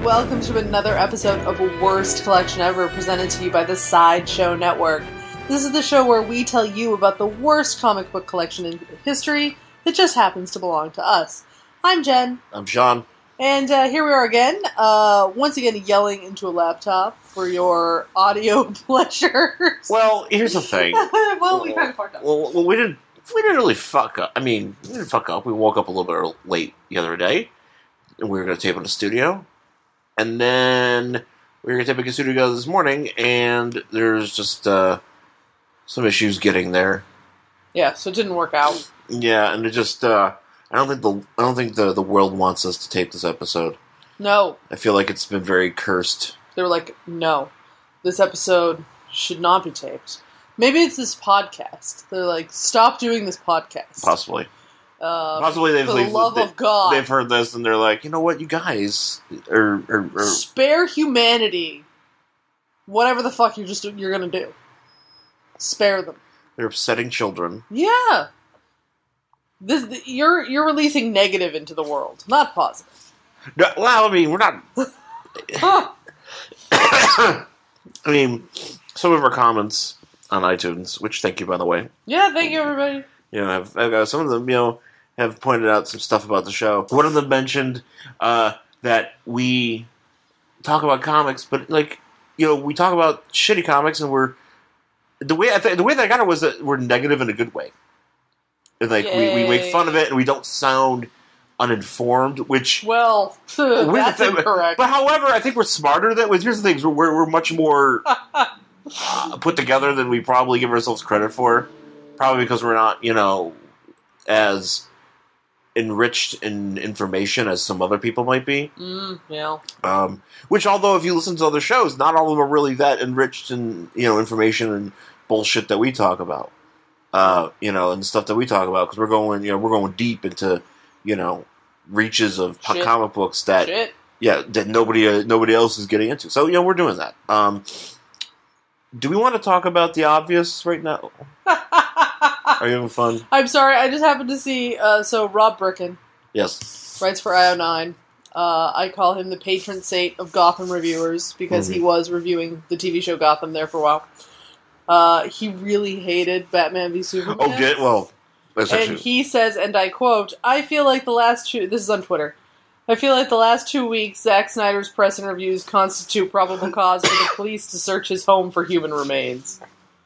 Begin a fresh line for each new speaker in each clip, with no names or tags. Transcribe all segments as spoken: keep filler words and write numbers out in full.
welcome to another episode of Worst Collection Ever, presented to you by the Sideshow Network. This is the show where we tell you about the worst comic book collection in history that just happens to belong to us. I'm Jen.
I'm Sean.
And uh, here we are again, uh, once again yelling into a laptop for your audio pleasures.
Well, here's the thing.
well, we kind of fucked up.
Well, well, we didn't. We didn't really fuck up. I mean, we didn't fuck up. We woke up a little bit late the other day, and we were going to tape in the studio. And then we were going to tape in the studio this morning, and there's just uh, some issues getting there.
Yeah, so it didn't work out.
Yeah, and it just. Uh, I don't think the I don't think the, the world wants us to tape this episode.
No.
I feel like it's been very cursed.
They were like, no, this episode should not be taped. Maybe it's this podcast. They're like, stop doing this podcast.
Possibly.
Uh,
Possibly they've,
for the
they've,
love
they,
of God.
They've heard this and they're like, you know what, you guys are, are, are
spare humanity. Whatever the fuck you're just you're gonna do. Spare them.
They're upsetting children.
Yeah. This, you're you're releasing negative into the world, not positive.
No, well, I mean, we're not. I mean, some of our comments on iTunes, which thank you by the way.
Yeah, thank you everybody.
You know, have, have some of them, you know, have pointed out some stuff about the show. One of them mentioned uh, that we talk about comics, but like, you know, we talk about shitty comics, and we're the way I th- the way that I got it was that we're negative in a good way. Like, we, we make fun of it, and we don't sound uninformed, which...
Well, that's incorrect.
But however, I think we're smarter than... Here's the thing, we're, we're much more uh, put together than we probably give ourselves credit for. Probably because we're not, you know, as enriched in information as some other people might be.
Mm, yeah.
Um, which, although if you listen to other shows, not all of them are really that enriched in, you know, information and bullshit that we talk about. Uh, you know, and the stuff that we talk about, because we're going, you know, we're going deep into, you know, reaches of Shit. comic books that,
Shit.
yeah, that nobody, uh, nobody else is getting into. So, you know, we're doing that. Um, do we want to talk about the obvious right now? Are you having fun?
I'm sorry, I just happened to see. Uh, so Rob Bricken,
yes,
writes for I O nine. Uh, I call him the patron saint of Gotham reviewers because mm-hmm. he was reviewing the T V show Gotham there for a while. Uh, he really hated Batman v Superman.
Oh, get well. That's
and
actually...
he says, and I quote, I feel like the last two... This is on Twitter. I feel like the last two weeks, Zack Snyder's press interviews constitute probable cause for the police to search his home for human remains.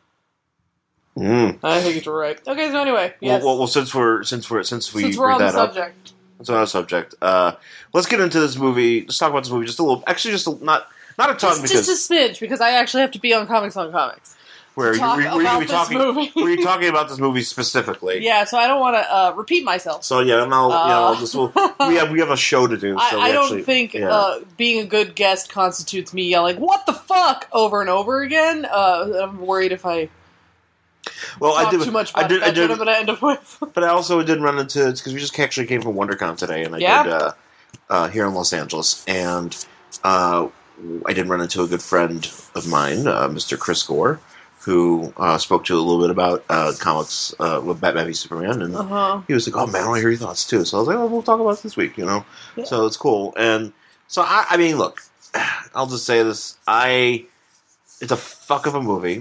Mm.
I think you're right. Okay, so anyway, yes.
Well, well, well since we're since we're since we
since we're on
that
the subject,
up, that's on the subject. Uh, let's get into this movie. Let's talk about this movie just a little. Actually, just a, not not a ton
just,
because
just a smidge because I actually have to be on Comics on Comics.
Where you, were, were, you be talking? Were you talking about this movie specifically?
Yeah, so I don't want to uh, repeat myself.
So yeah, now uh, you know, this will, we have we have a show to do. So
I, I don't
actually,
think
yeah.
uh, being a good guest constitutes me yelling "What the fuck" over and over again. Uh, I'm worried if I
well,
talk
I did
too much about
I did,
it, that's
I did,
what I'm going to end up with.
But I also did run into because we just actually came from WonderCon today, and I
yeah.
did uh, uh, here in Los Angeles, and uh, I did run into a good friend of mine, uh, Mister Chris Gore, who uh, spoke to a little bit about uh, comics uh, with Batman v Superman, and
uh-huh.
he was like, "Oh man, I want to hear your thoughts too." So I was like, "Oh, we'll talk about it this week," you know. Yeah. So it's cool, and so I, I mean, look, I'll just say this: I, it's a fuck of a movie.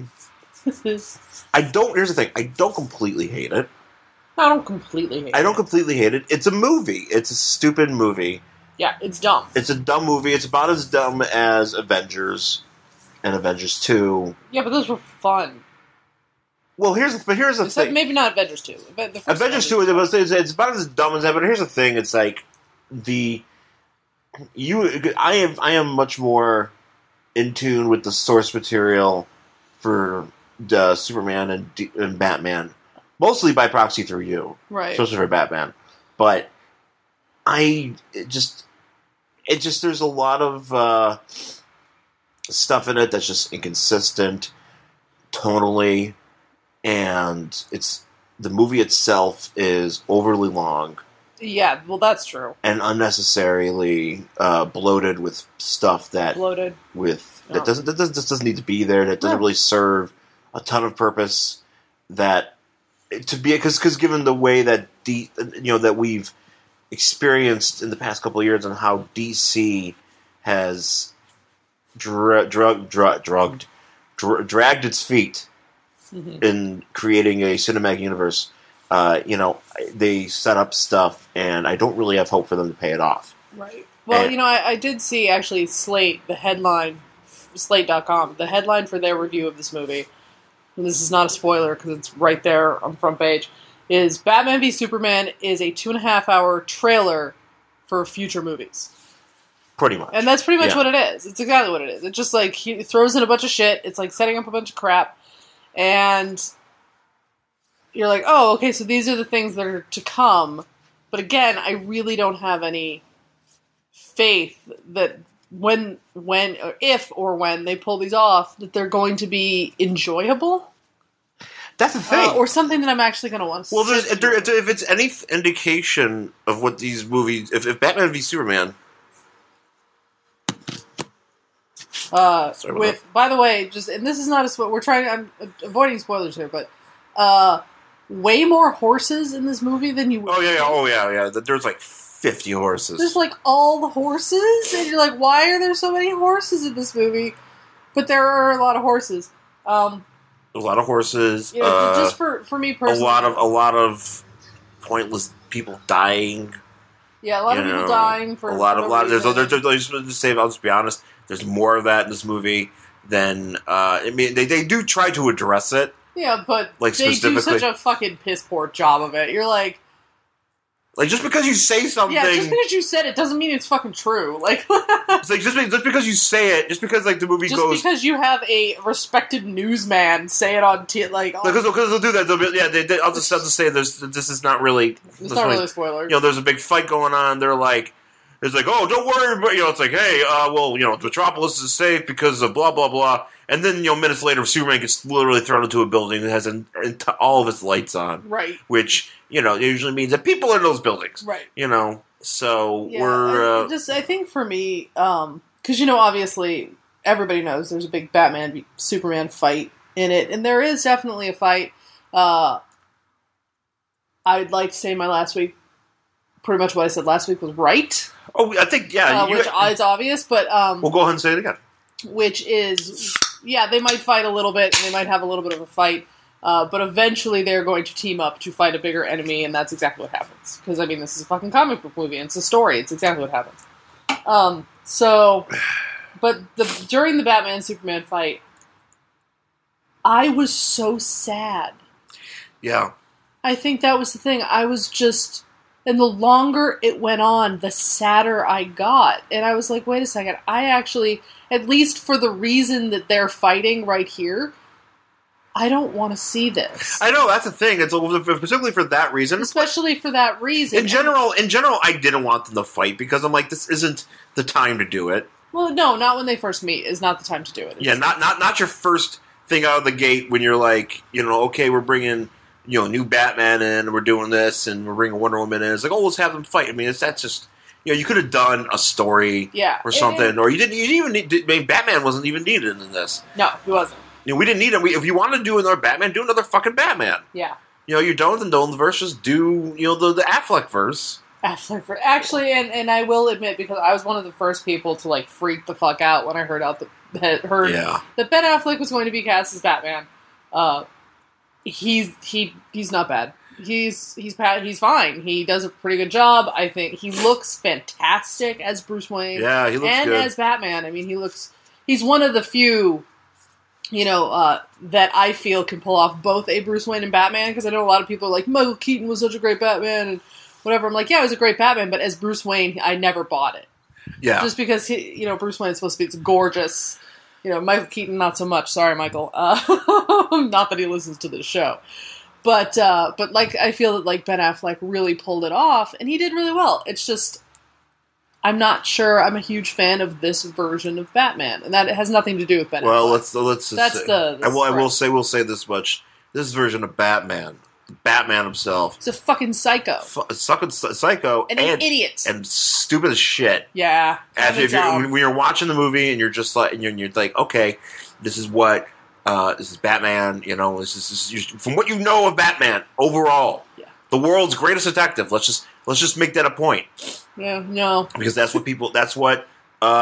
I don't. Here's the thing: I don't completely hate it.
I don't completely hate it.
I don't completely hate it. It's a movie. It's a stupid movie.
Yeah, it's dumb.
It's a dumb movie. It's about as dumb as Avengers and Avengers two.
Yeah, but those were fun.
Well, here's the, but here's the
Except
thing.
Maybe not Avengers two. The first
Avengers two, it's, it's, it's about as dumb as that. But here's the thing: it's like the you. I am I am much more in tune with the source material for uh, Superman and, D- and Batman, mostly by proxy through you,
right?
Especially for Batman, but I it just it just there's a lot of uh, stuff in it that's just inconsistent tonally, and it's the movie itself is overly long.
Yeah, well, that's true.
And unnecessarily uh, bloated with stuff that
bloated
with
oh.
that doesn't that doesn't, just doesn't need to be there. That doesn't
yeah.
really serve a ton of purpose. That to be because because given the way that D, you know that we've experienced in the past couple of years and how D C has dra- drug, dra- drugged, dra- dragged its feet mm-hmm. in creating a cinematic universe. Uh, you know, they set up stuff, and I don't really have hope for them to pay it off.
Right. Well,
and,
you know, I, I did see, actually, Slate, the headline, Slate dot com, the headline for their review of this movie, and this is not a spoiler because it's right there on the front page, is Batman v Superman is a two and a half hour trailer for future movies.
Pretty much.
And that's pretty much
yeah.
what it is. It's exactly what it is. It's just like, he throws in a bunch of shit, it's like setting up a bunch of crap, and you're like, oh, okay, so these are the things that are to come. But again, I really don't have any faith that when, when, or if or when they pull these off, that they're going to be enjoyable.
That's the thing.
Uh, or something that I'm actually going to want to
well,
see.
Well, if, if it's any indication of what these movies... If, if Batman v Superman...
Uh, with, that. By the way, just, and this is not a spoiler, we're trying, I'm avoiding spoilers here, but, uh... way more horses in this movie than you would.
Oh, yeah, yeah, oh, yeah, yeah. There's like fifty horses.
There's like all the horses, and you're like, why are there so many horses in this movie? But there are a lot of horses. Um,
a lot of horses.
You know,
uh,
just for, for me personally.
A lot of, a lot of pointless people dying.
Yeah, a lot of
know,
people dying for
a lot
for
of,
no
lot. There's,
reason.
there's, there's, there's, just say, I'll just be honest, there's more of that in this movie than, uh, I mean, they, they do try to address it.
Yeah, but
like,
they do such a fucking piss poor job of it. You're like...
Like, just because you say something...
Yeah, just because you said it doesn't mean it's fucking true. Like,
it's like, just, just because you say it, just because, like, the movie
just
goes...
Just because you have a respected newsman say it on... T- like, on
because they'll do that. They'll be, yeah, they, they, I'll just have to say there's, this is not really...
It's not really a spoiler.
You know, there's a big fight going on. They're like... It's like, oh, don't worry, but, you know, it's like, hey, uh, well, you know, Metropolis is safe because of blah, blah, blah. And then, you know, minutes later, Superman gets literally thrown into a building that has an, an, all of its lights on.
Right.
Which, you know, usually means that people are in those buildings.
Right.
You know, so
yeah,
we're... Uh,
I, just, I think for me, um, because, you know, obviously, everybody knows there's a big Batman Superman fight in it. And there is definitely a fight. Uh, I'd like to say my last week, pretty much what I said last week was right.
Oh, I think, yeah.
Uh,
you,
which
you,
is obvious, but... Um,
we'll go ahead and say it again.
Which is, yeah, they might fight a little bit, and they might have a little bit of a fight, uh, but eventually they're going to team up to fight a bigger enemy, and that's exactly what happens. Because, I mean, this is a fucking comic book movie, and it's a story. It's exactly what happens. Um, so, but the during the Batman-Superman fight, I was so sad.
Yeah.
I think that was the thing. I was just... And the longer it went on, the sadder I got. And I was like, wait a second, I actually, at least for the reason that they're fighting right here, I don't want to see this.
I know, that's the thing. It's particularly for that reason.
Especially for that reason.
In general, in general, I didn't want them to fight because I'm like, this isn't the time to do it.
Well, no, not when they first meet is not the time to do it. It's
yeah, not, not, not your first thing out of the gate when you're like, you know, okay, we're bringing... you know, new Batman in, we're doing this, and we're bringing Wonder Woman in. It's like, oh, let's have them fight. I mean, it's, that's just, you know, you could have done a story
yeah,
or something,
and,
or you didn't, you didn't even need, I mean, Batman wasn't even needed in this.
No, he wasn't.
You know, we didn't need him. We, if you wanted to do another Batman, do another fucking Batman.
Yeah.
You know, you're done with the Nolan verse, just do, you know, the, the Affleck verse.
Affleck verse. Actually, and, and I will admit, because I was one of the first people to, like, freak the fuck out when I heard out the, heard
yeah.
that Ben Affleck was going to be cast as Batman. Uh, He's he he's not bad. He's he's he's fine. He does a pretty good job. I think he looks fantastic as Bruce Wayne.
Yeah, he looks
and
good.
as Batman. I mean, he looks. He's one of the few, you know, uh, that I feel can pull off both a Bruce Wayne and Batman. Because I know a lot of people are like, Michael Keaton was such a great Batman and whatever. I'm like, yeah, he was a great Batman, but as Bruce Wayne, I never bought it.
Yeah,
just because he, you know, Bruce Wayne is supposed to be this gorgeous. You know, Michael Keaton, not so much. Sorry, Michael. Uh, not that he listens to this show. But, uh, but like, I feel that, like, Ben Affleck really pulled it off, and he did really well. It's just, I'm not sure I'm a huge fan of this version of Batman, and that has nothing to do with Ben
well,
Affleck.
Well, let's, let's just
That's
say,
the... the
I will, I will say, we'll say this much. This version of Batman, Batman himself.
He's a fucking psycho.
F- sucking psycho.
And,
and
an idiot.
And stupid as shit.
Yeah.
After, if you're, when you're watching the movie and you're just like, and you're, and you're like, okay, this is what, uh, this is Batman, you know, this is, this is, from what you know of Batman, overall,
yeah.
the world's greatest detective, let's just, let's just make that a point.
Yeah, no.
Because that's what people, that's what, uh,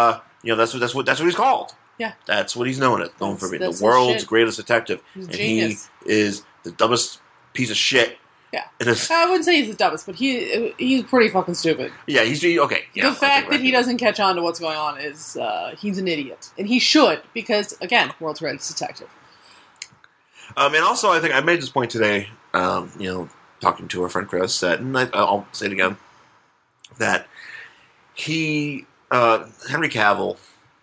you know, that's what that's what that's what he's called.
Yeah.
That's what he's known as. Known for being the
that's his
world's
shit.
greatest detective.
He's a
and
genius.
he is the dumbest piece of shit.
Yeah.
It is-
I wouldn't say he's the dumbest, but he he's pretty fucking stupid.
yeah, he's he- okay. Yeah,
the fact that he doesn't catch on to what's going on is uh, he's an idiot, and he should, because again, world's greatest detective.
Um, and also, I think I made this point today. Um, you know, talking to our friend Chris, that, and I, I'll say it again, that he uh, Henry Cavill.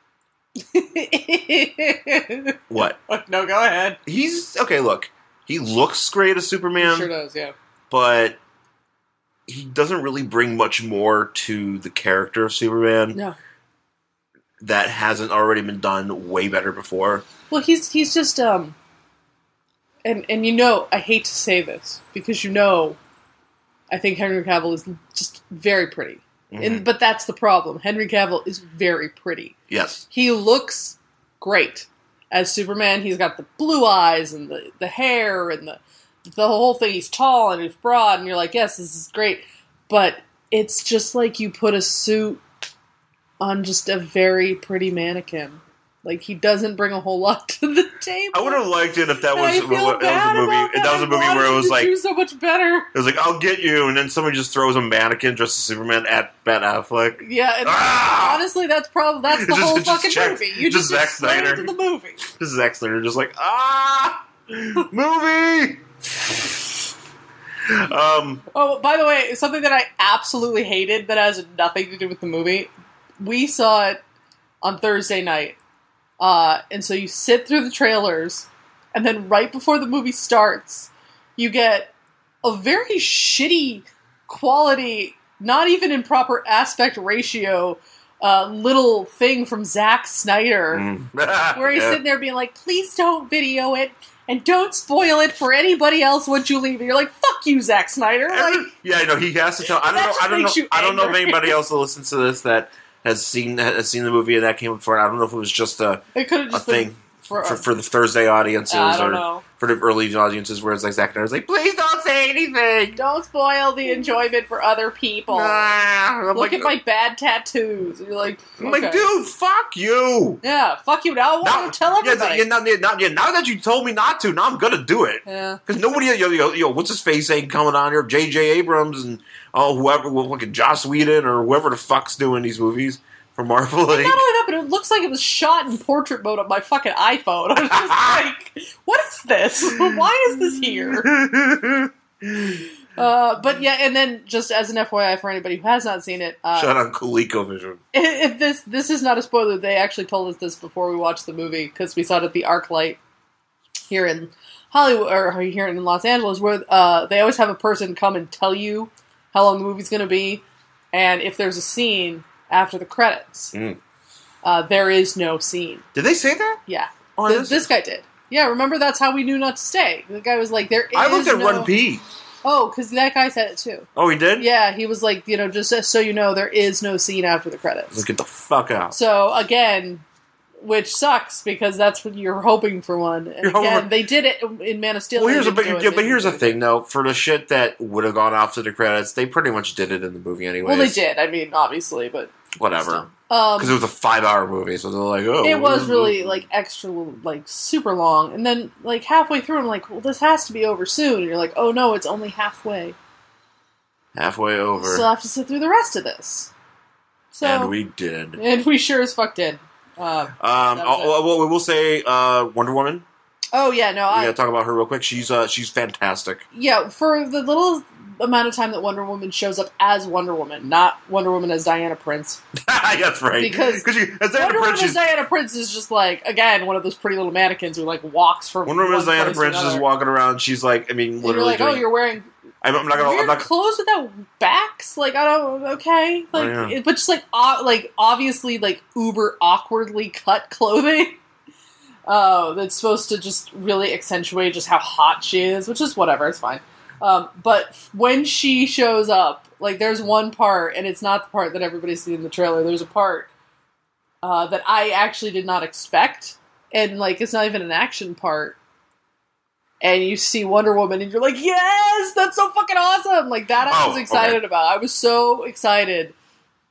What?
No, go ahead.
He's okay. Look, he looks great as Superman.
He sure does, yeah.
But he doesn't really bring much more to the character of Superman
No.
that hasn't already been done way better before.
Well, he's he's just um, and and you know, I hate to say this because you know, I think Henry Cavill is just very pretty,
Mm-hmm.
and but that's the problem. Henry Cavill is very pretty.
Yes.
He looks great as Superman. He's got the blue eyes and the the hair and the the whole thing. He's tall and he's broad, and you're like, yes, this is great. But it's just like you put a suit on just a very pretty mannequin. Like, he doesn't bring a whole lot to the table.
I would have liked it if that was,
I feel
that was a
bad
movie.
about
If that was a
I
movie
wanted
where it
him
was
to
like
do so much better.
it was like I'll get you, and then somebody just throws a mannequin dressed as Superman at Ben Affleck.
Yeah, and
Ah!
honestly, that's probably that's the
Just-
whole
just
fucking
check-
movie. You
just
just,
Zack
explain it
Snyder.
to the movie.
This is Zack Snyder just like ah movie. um.
Oh, by the way, something that I absolutely hated that has nothing to do with the movie. We saw it on Thursday night. Uh, and so you sit through the trailers, and then right before the movie starts, you get a very shitty quality, not even in proper aspect ratio, uh, little thing from Zack Snyder,
mm.
where he's
Yeah.
sitting there being like, please don't video it, and don't spoil it for anybody else once you leave. And you're like, fuck you, Zack Snyder. Like,
yeah, I know he has to tell. I don't
That
know.
just
I don't know.
makes you
I don't know if
angry.
anybody else that listens to this that has seen has seen the movie and that came before. I don't know if it was just a,
it could have
a
just
thing
been for,
for, for the Thursday audiences
I don't
or
know.
for the early audiences where it's like Zack Snyder's like, please don't say anything.
Don't spoil the enjoyment for other people.
Ah, I'm
Look
like,
at my bad tattoos. And you're like,
I'm
okay.
like, dude, fuck you.
Yeah, fuck you. Now I
Now,
want to tell
yeah,
everybody.
yeah, now, yeah, now, yeah, now that you told me not to, now I'm gonna do it.
Yeah.
Because nobody, yo, yo, yo, what's his face ain't coming on here? J J Abrams and oh, whoever, well, look at Joss Whedon or whoever the fuck's doing these movies for Marvel. Like,
Not only that, but it looks like it was shot in portrait mode on my fucking iPhone. I was just like, what is this? Why is this here? Uh, but yeah, and then just as an F Y I for anybody who has not seen it, uh,
Shut on ColecoVision.
if this this is not a spoiler, they actually told us this before we watched the movie because we saw it at the ArcLight here in Hollywood or here in Los Angeles, where uh, they always have a person come and tell you how long the movie's going to be, and if there's a scene after the credits.
Mm.
Uh, there is no scene.
Did they say that?
Yeah,
Oh,
Th-
this-
this guy did. Yeah, remember that's how we knew not to stay. The guy was like, "There is."
I looked at
no...
Run P.
Oh, because that guy said it too.
Oh, he did?
Yeah, he was like, you know, just so you know, there is no scene after the credits.
Let's get the fuck out.
So again, which sucks because that's what you're hoping for one. And
You're hoping
again,
for-
they did it in Man of Steel.
Well,
They
here's a
didn't
big,
do it
yeah,
in-
but here's the thing, though. For the shit that would have gone off to the credits, they pretty much did it in the movie anyway.
Well, they did. I mean, obviously, but
Whatever.
still. Um,
Because it was a five-hour movie, so they're like, oh.
it was really like extra, like super long, and then like halfway through, I'm like, well, this has to be over soon. And you're like, oh no, it's only halfway.
halfway over.
Still have to sit through the rest of this. So
and we did.
and we sure as fuck did. Uh,
Um,
That was
oh, well, we will say uh, Wonder Woman.
oh yeah, no,
We
I
gotta talk about her real quick. She's uh, she's fantastic.
yeah for the little amount of time that Wonder Woman shows up as Wonder Woman, not Wonder Woman as Diana Prince.
That's right.
Because
she, as Diana
Wonder
Prince,
Woman as
she's,
Diana Prince is just like, again, one of those pretty little mannequins who like walks from
Wonder Woman as
one
Diana
place to
Prince is
another.
walking around. She's like, I mean,
And
literally.
you're like, oh,
doing,
you're wearing
I'm, I'm not gonna. I'm
weird
not.
clothes without backs. Like I don't okay, like
Oh, yeah.
it, but just like o- like obviously like uber awkwardly cut clothing. Uh, that's supposed to just really accentuate just how hot she is, which is whatever, it's fine. Um, but when she shows up, like there's one part, and it's not the part that everybody's seen in the trailer. There's a part uh, that I actually did not expect, and like it's not even an action part. And you see Wonder Woman, and you're like, yes, that's so fucking awesome! Like that, I
Oh,
was excited
okay.
about. I was so excited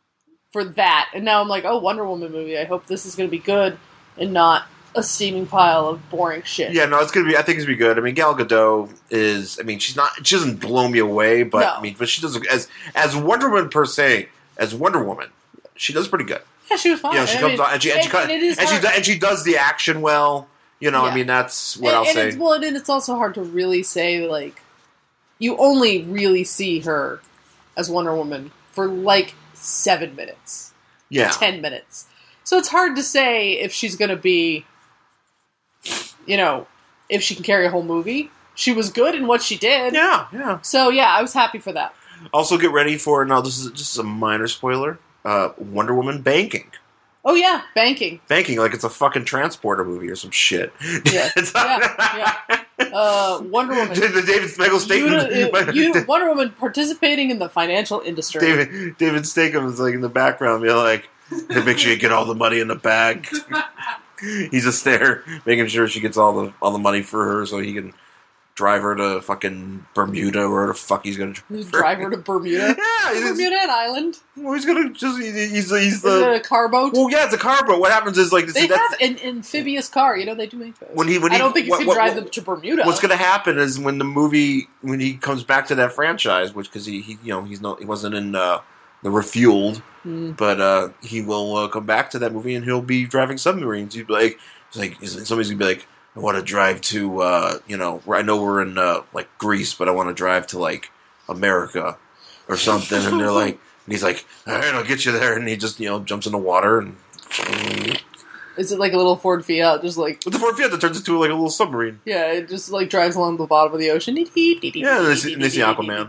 for that. And now I'm like, oh, Wonder Woman movie. I hope this is going to be good and not a steaming pile of boring shit.
Yeah, no, it's gonna be. I think it's gonna be good. I mean, Gal Gadot is. I mean, she's not. She doesn't blow me away, but
No.
I mean, but she does as as Wonder Woman per se. As Wonder Woman, she does pretty good.
Yeah, she was fine.
You know, she
I
comes
mean,
on and she and, she,
and-
cut-
and it is
and she
hard.
do- and she does the action well. You know,
Yeah.
I mean, that's what
and,
I'll
and
say.
It's, well, and it's also hard to really say, like, you only really see her as Wonder Woman for, like, seven minutes.
Yeah,
Ten minutes. So it's hard to say if she's going to be, you know, if she can carry a whole movie. She was good in what she did.
yeah, yeah.
So, yeah, I was happy for that.
Also, get ready for now. This is just a minor spoiler. Uh, Wonder Woman banking,
Oh, yeah, banking.
banking like it's a fucking transporter movie or some shit.
Yeah,
It's
yeah, Uh, Wonder Woman.
the David Spiegel's statement.
You, uh, you, Wonder Woman participating in the financial industry.
David David Statham is like in the background, be like, hey, make sure you get all the money in the bag. He's just there making sure she gets all the all the money for her, so he can drive her to fucking Bermuda or where the fuck he's gonna drive,
Drive her to Bermuda.
Yeah, he's,
Bermuda Island.
well, he's gonna just he- he's he's
Is
the
it a car boat?
well, yeah, it's a car, but what happens is like
They
that's,
have an amphibious car. You know, they do make those.
when he when
I
he,
don't think you
what-
can
what-
drive
what-
them to Bermuda.
What's going to happen is when the movie when he comes back to that franchise, which because he, he you know he's no he wasn't in uh, the Refueled,
Hmm.
but uh, he will uh, come back to that movie and he'll be driving submarines. He'd be like, it's like somebody's gonna be like, I want to drive to uh, you know I know we're in uh, like Greece, but I want to drive to like America or something, and they're like, and he's like, all right, I'll get you there, and he just you know jumps in the water and.
Is it like a little Ford Fiat? Just like,
With the Ford Fiat that turns into like a little submarine.
yeah, it just like drives along the bottom of the ocean.
Yeah, and they see- and they see Aquaman.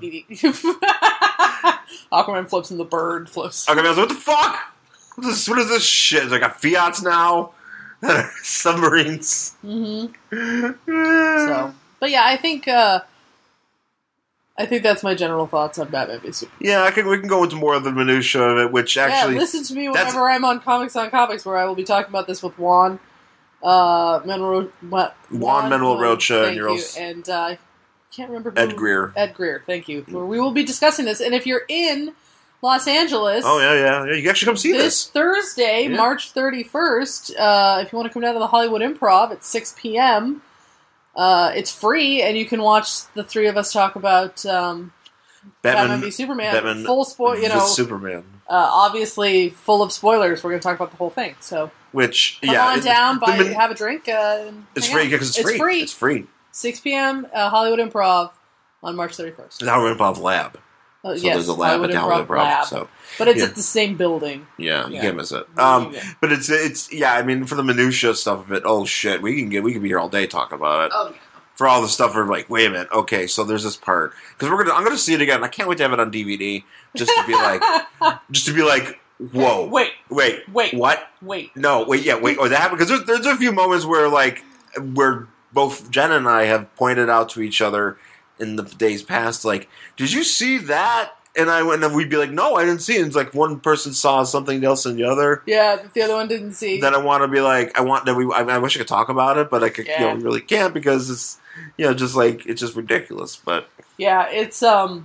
Aquaman flips and the bird flips.
Okay, I was like, what the fuck? What is, what is this shit? It's like got Fiats now, submarines.
Mm-hmm. So, but yeah, I think uh, I think that's my general thoughts on Batman v Superman.
yeah, I can. We can go into more of the minutia of it, which actually,
yeah, listen to me
that's-
whenever I'm on Comics on Comics, where I will be talking about this with Juan, uh, Manuel, what,
Juan Manuel Rocha
thank
and your
you,
else-
and uh, I can't remember who,
Ed Greer.
Ed Greer, thank you. Where we will be discussing this, and if you're in Los Angeles,
Oh yeah, yeah, yeah. You can actually come see
this
this.
Thursday,
Yeah.
March thirty-first, uh, if you want to come down to the Hollywood Improv at six p.m., uh, it's free, and you can watch the three of us talk about um, Batman,
Batman,
v Superman.
Batman
Full spoil, you
v
know,
Superman.
uh, obviously full of spoilers. We're going to talk about the whole thing. So
Which
come
yeah,
on
it-
down,
the
buy,
min-
have a drink. Uh, and
it's
hang
free
out.
because it's, free.
free.
It's free.
six p.m. Uh, Hollywood Improv on March thirty-first.
It's our Improv Lab.
Uh,
So
yes,
there's a lab
Hollywood
at the Hollywood Improv.
Lab.
So
But it's
yeah.
at the same building.
yeah, you
Yeah.
can't miss it. Um,
Yeah.
but it's it's yeah. I mean, for the minutia stuff of it, oh shit, we can get we can be here all day talking about it.
Oh, yeah.
For all the stuff, we're like, wait a minute, okay, so there's this part because we're gonna I'm gonna see it again. I can't wait to have it on D V D just to be like, just to be like, whoa,
Wait,
wait,
wait.
what?
wait.
No, wait, yeah, wait, or that happened because there's there's a few moments where like where both Jen and I have pointed out to each other in the days past, like, did you see that? And I and then we'd be like, no, I didn't see it. It's like one person saw something else than the other.
Yeah, that the other one didn't see.
Then I want to be like, I want that we. I, I wish I could talk about it, but I could,
Yeah.
you know, we really can't because it's, you know, just like it's just ridiculous. But
Yeah, it's um,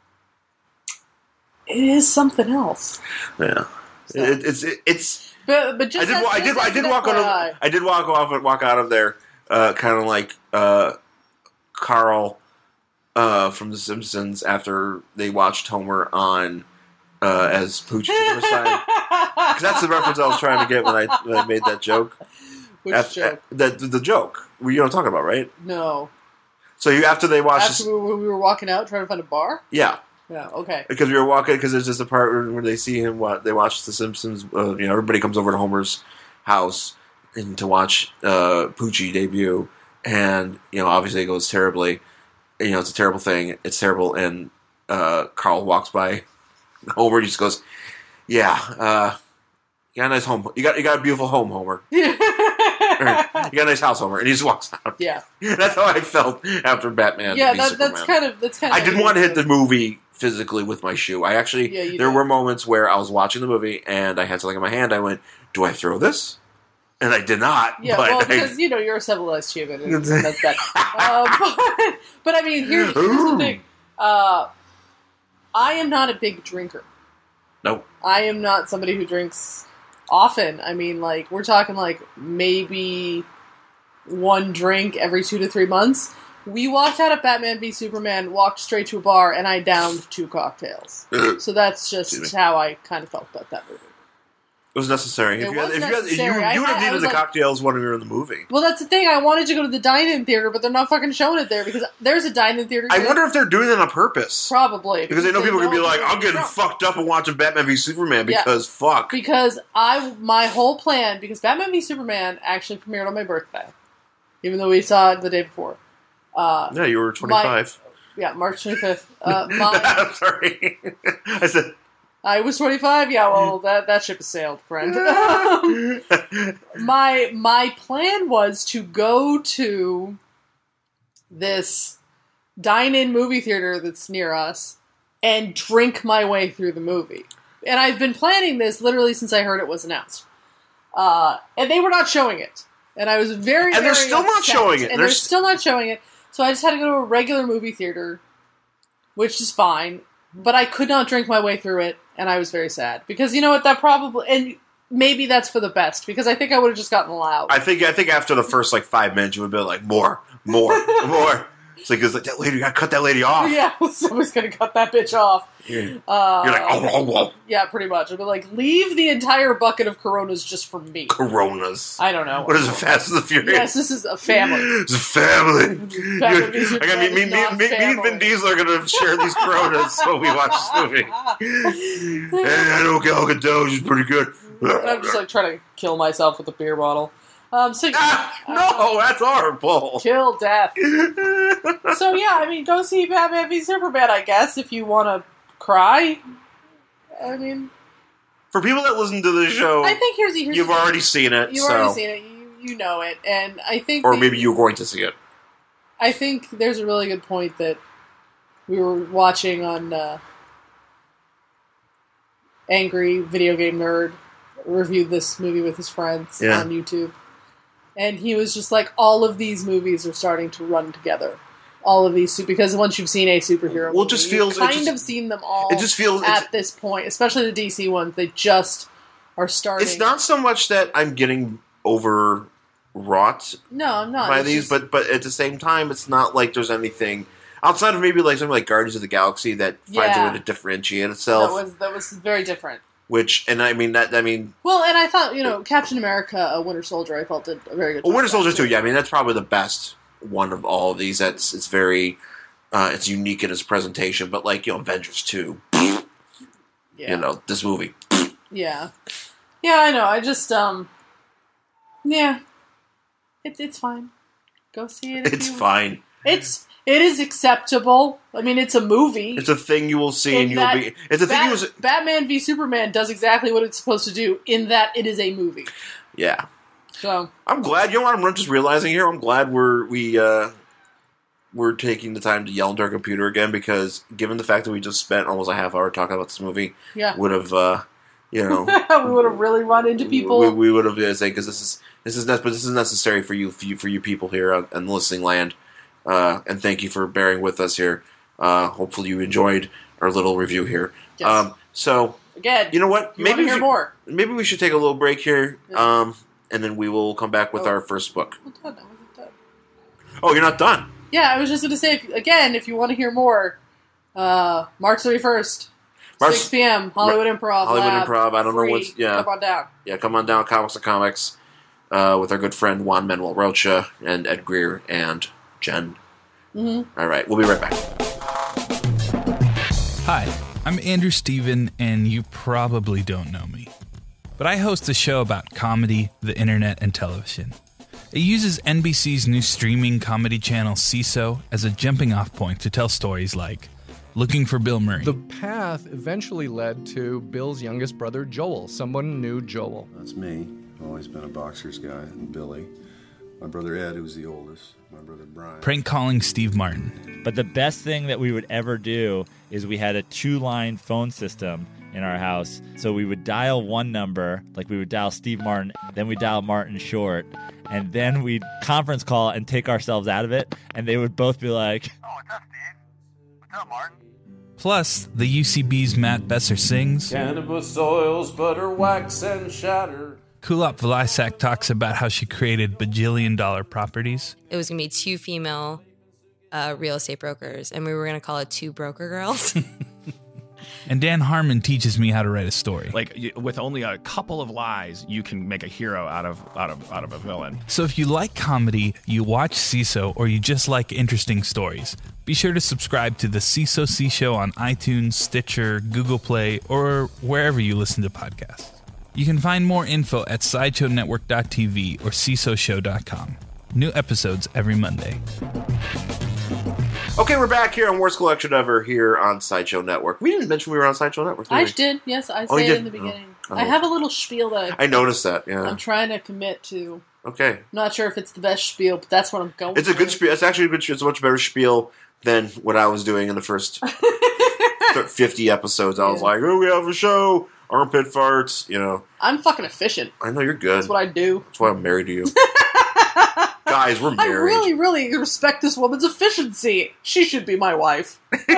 it is something else.
yeah,
So-
it, it's it, it's.
But but just
I did.
as-
wa- I
just
did.
as
I did
an
walk out
F Y I.
of. I did walk off and walk out of there, uh, kind of like uh, Carl uh, from The Simpsons after they watched Homer on uh, as Pooch to the side. Because that's the reference I was trying to get when I when I made that joke.
Which
Af-
joke?
The, the the joke. You know what I'm talking about, right?
No.
So you after they watched,
After
this,
we were, we were walking out trying to find a bar.
yeah,
Yeah. Okay.
because we were walking because there's just a part where, where they see him. What they watch The Simpsons. Uh, you know, everybody comes over to Homer's house and to watch uh, Poochie debut, and you know, obviously it goes terribly. You know, it's a terrible thing. It's terrible, and uh, Carl walks by Homer. He just goes, "Yeah, uh, you got a nice home. You got you got a beautiful home, Homer. Or, you got a nice house, Homer." And he just walks out.
Yeah.
That's how I felt after Batman.
Yeah.
v
That,
Superman.
that's kind of that's kind of.
I didn't want to hit the movie physically with my shoe. I actually,
Yeah, you
there
did.
were moments where I was watching the movie and I had something in my hand. I went, "Do I throw this?" And I did not.
Yeah,
but
well,
I-
because you know you're a civilized human, and that's that. Uh, but, but I mean, here, here's the thing: uh, I am not a big drinker.
Nope.
I am not somebody who drinks often. I mean, like, we're talking, like, maybe one drink every two to three months. We walked out of Batman v Superman, walked straight to a bar, and I downed two cocktails. So that's just how I kind of felt about that movie.
It was necessary.
It
if you
was
had, if
necessary.
You, had, you, you would have
I, I
needed the
like,
cocktails when we were in the movie.
Well, that's the thing. I wanted to go to the dine-in theater, but they're not fucking showing it there because there's a dine-in theater
I
here.
wonder if they're doing that on purpose.
Probably.
Because, because they know people are going to be like,
I'm
I'm getting fucked up and watching Batman v Superman because yeah. fuck.
Because I, my whole plan, because Batman v Superman actually premiered on my birthday. Even though we saw it the day before. Uh,
yeah, you were twenty-five.
My, yeah, March twenty-fifth. Uh, my,
I'm sorry. I said...
I was twenty-five. Yeah, well, that that ship has sailed, friend. my my plan was to go to this dine-in movie theater that's near us and drink my way through the movie. And I've been planning this literally since I heard it was announced. Uh, and they were not showing it. And I was very,
and
very
they're still
upset.
not showing it.
And
they're,
they're still not showing it. So I just had to go to a regular movie theater, which is fine. But I could not drink my way through it, and I was very sad. Because, you know what, that probably... And maybe that's for the best, because I think I would have just gotten loud.
I think I think after the first, like, five minutes, you would have been like, more, more, more. It's like, it's like, that lady, you gotta cut that lady off.
Yeah, someone's gonna cut that bitch off.
Yeah.
Uh,
You're like, oh, oh, oh.
Yeah, pretty much. I'd be like, leave the entire bucket of Coronas just for me.
Coronas.
I don't know.
What is it, Fast and the Furious?
Yes, this is a family.
It's a family. I got me, me, me, me, me and Vin Diesel are gonna share these Coronas when we watch this movie. And I don't get Gal Gadot, she's pretty good.
And I'm just like trying to kill myself with a beer bottle. Um, so
ah,
uh,
no, that's horrible.
Kill death. So yeah, I mean, go see Batman v Superman, I guess, if you want to cry. I mean,
for people that listen to the show,
I think here's, here's
you've already seen it.
You've
so.
already seen it. You you know it, and I think,
or
the,
maybe you're going to see it.
I think there's a really good point that we were watching on uh, Angry Video Game Nerd reviewed this movie with his friends
yeah.
on YouTube. And he was just like, all of these movies are starting to run together. All of these, because once you've seen a superhero
well,
movie,
it just feels,
you've kind
it just,
of seen them all
it just feels,
at this point, especially the D C ones, they just are starting.
It's not so much that I'm getting overwrought
no, I'm not.
by
it's
these,
just,
but but at the same time, it's not like there's anything, outside of maybe like something like Guardians of the Galaxy that
yeah,
finds a way to differentiate itself.
That was, that was very different.
Which, and I mean, that, I mean...
Well, and I thought, you know, Captain America, a Winter Soldier, I felt did a very good job.
Well, Winter Soldier, too, yeah, I mean, that's probably the best one of all of these. That's, it's very, uh, it's unique in its presentation, but, like, you know, Avengers two, yeah. You know, this movie.
Yeah. Yeah, I know, I just, um, yeah. It's, it's fine. Go see it if
It's
you
fine.
It's... It is acceptable. I mean, it's a movie.
It's a thing you will see, and you'll be. It's a
Bat-
thing you will see.
Batman v Superman does exactly what it's supposed to do. In that, it is a movie.
Yeah.
So
I'm glad. You know what I'm just realizing here? I'm glad we're we uh, we're taking the time to yell into our computer again, because given the fact that we just spent almost a half hour talking about this movie,
yeah,
would have uh, you know
we would have really run into people.
We, we would have yeah, say because this is this is ne- but this is necessary for you for you, for you people here on, on listening land. Uh, and thank you for bearing with us here. Uh, hopefully you enjoyed our little review here.
Yes.
Um, so,
again,
you know what?
You
maybe
we
hear
should, more.
Maybe we should take a little break here,
yeah.
um, and then we will come back with oh. our first book.
I'm done. I wasn't done.
Oh, you're not done?
Yeah, I was just going to say, if, again, if you want to hear more, uh, March thirty-first, March, six p.m., Hollywood Improv
Hollywood
Lab,
Improv, I don't
free.
know what's... Yeah.
Come on down.
Yeah, come on down, Comics to Comics, uh, with our good friend Juan Manuel Rocha, and Ed Greer, and Jen.
Mm-hmm.
All right, we'll be right back.
Hi, I'm Andrew Steven, and you probably don't know me. But I host a show about comedy, the internet, and television. It uses N B C's new streaming comedy channel C I S O as a jumping-off point to tell stories like Looking for Bill Murray.
The path eventually led to Bill's youngest brother, Joel. Someone knew Joel.
That's me. I've always been a boxer's guy, and Billy. My brother Ed, who's the oldest. My brother Brian.
Prank calling Steve Martin.
But the best thing that we would ever do is we had a two-line phone system in our house. So we would dial one number, like we would dial Steve Martin, then we'd dial Martin Short, and then we'd conference call and take ourselves out of it, and they would both be like,
"Oh, what's up, Steve? What's up, Martin?
Plus, the U C B's Matt Besser sings.
Cannabis oils, butter, wax, and shatter.
Kulop Vlysak talks about how she created bajillion dollar properties.
It was going to be two female uh, real estate brokers, and we were going to call it Two Broker Girls.
And Dan Harmon teaches me how to write a story.
Like, y- with only a couple of lies, you can make a hero out of out of out of a villain.
So if you like comedy, you watch C I S O, or you just like interesting stories, be sure to subscribe to the C I S O C Show on iTunes, Stitcher, Google Play, or wherever you listen to podcasts. You can find more info at sideshow network dot t v or c i s o show dot com. New episodes every Monday.
Okay, we're back here on Worst Collection Ever here on Sideshow Network. We didn't mention we were on Sideshow Network, did
I
we?
did, yes. I
Oh,
say
you
it in the
did?
beginning.
Oh.
I have a little spiel that I,
I noticed that, yeah.
I'm trying to commit to.
Okay.
I'm not sure if it's the best spiel, but that's what I'm going
It's a good
for.
spiel. It's actually a good spiel. It's a much better spiel than what I was doing in the first fifty episodes. I was
Yeah.
like, oh, we have a show. Armpit farts, you know.
I'm fucking efficient.
I know you're good.
That's what I do.
That's why I'm married to you. Guys, we're
I
married.
really, really respect this woman's efficiency. She should be my wife.
Do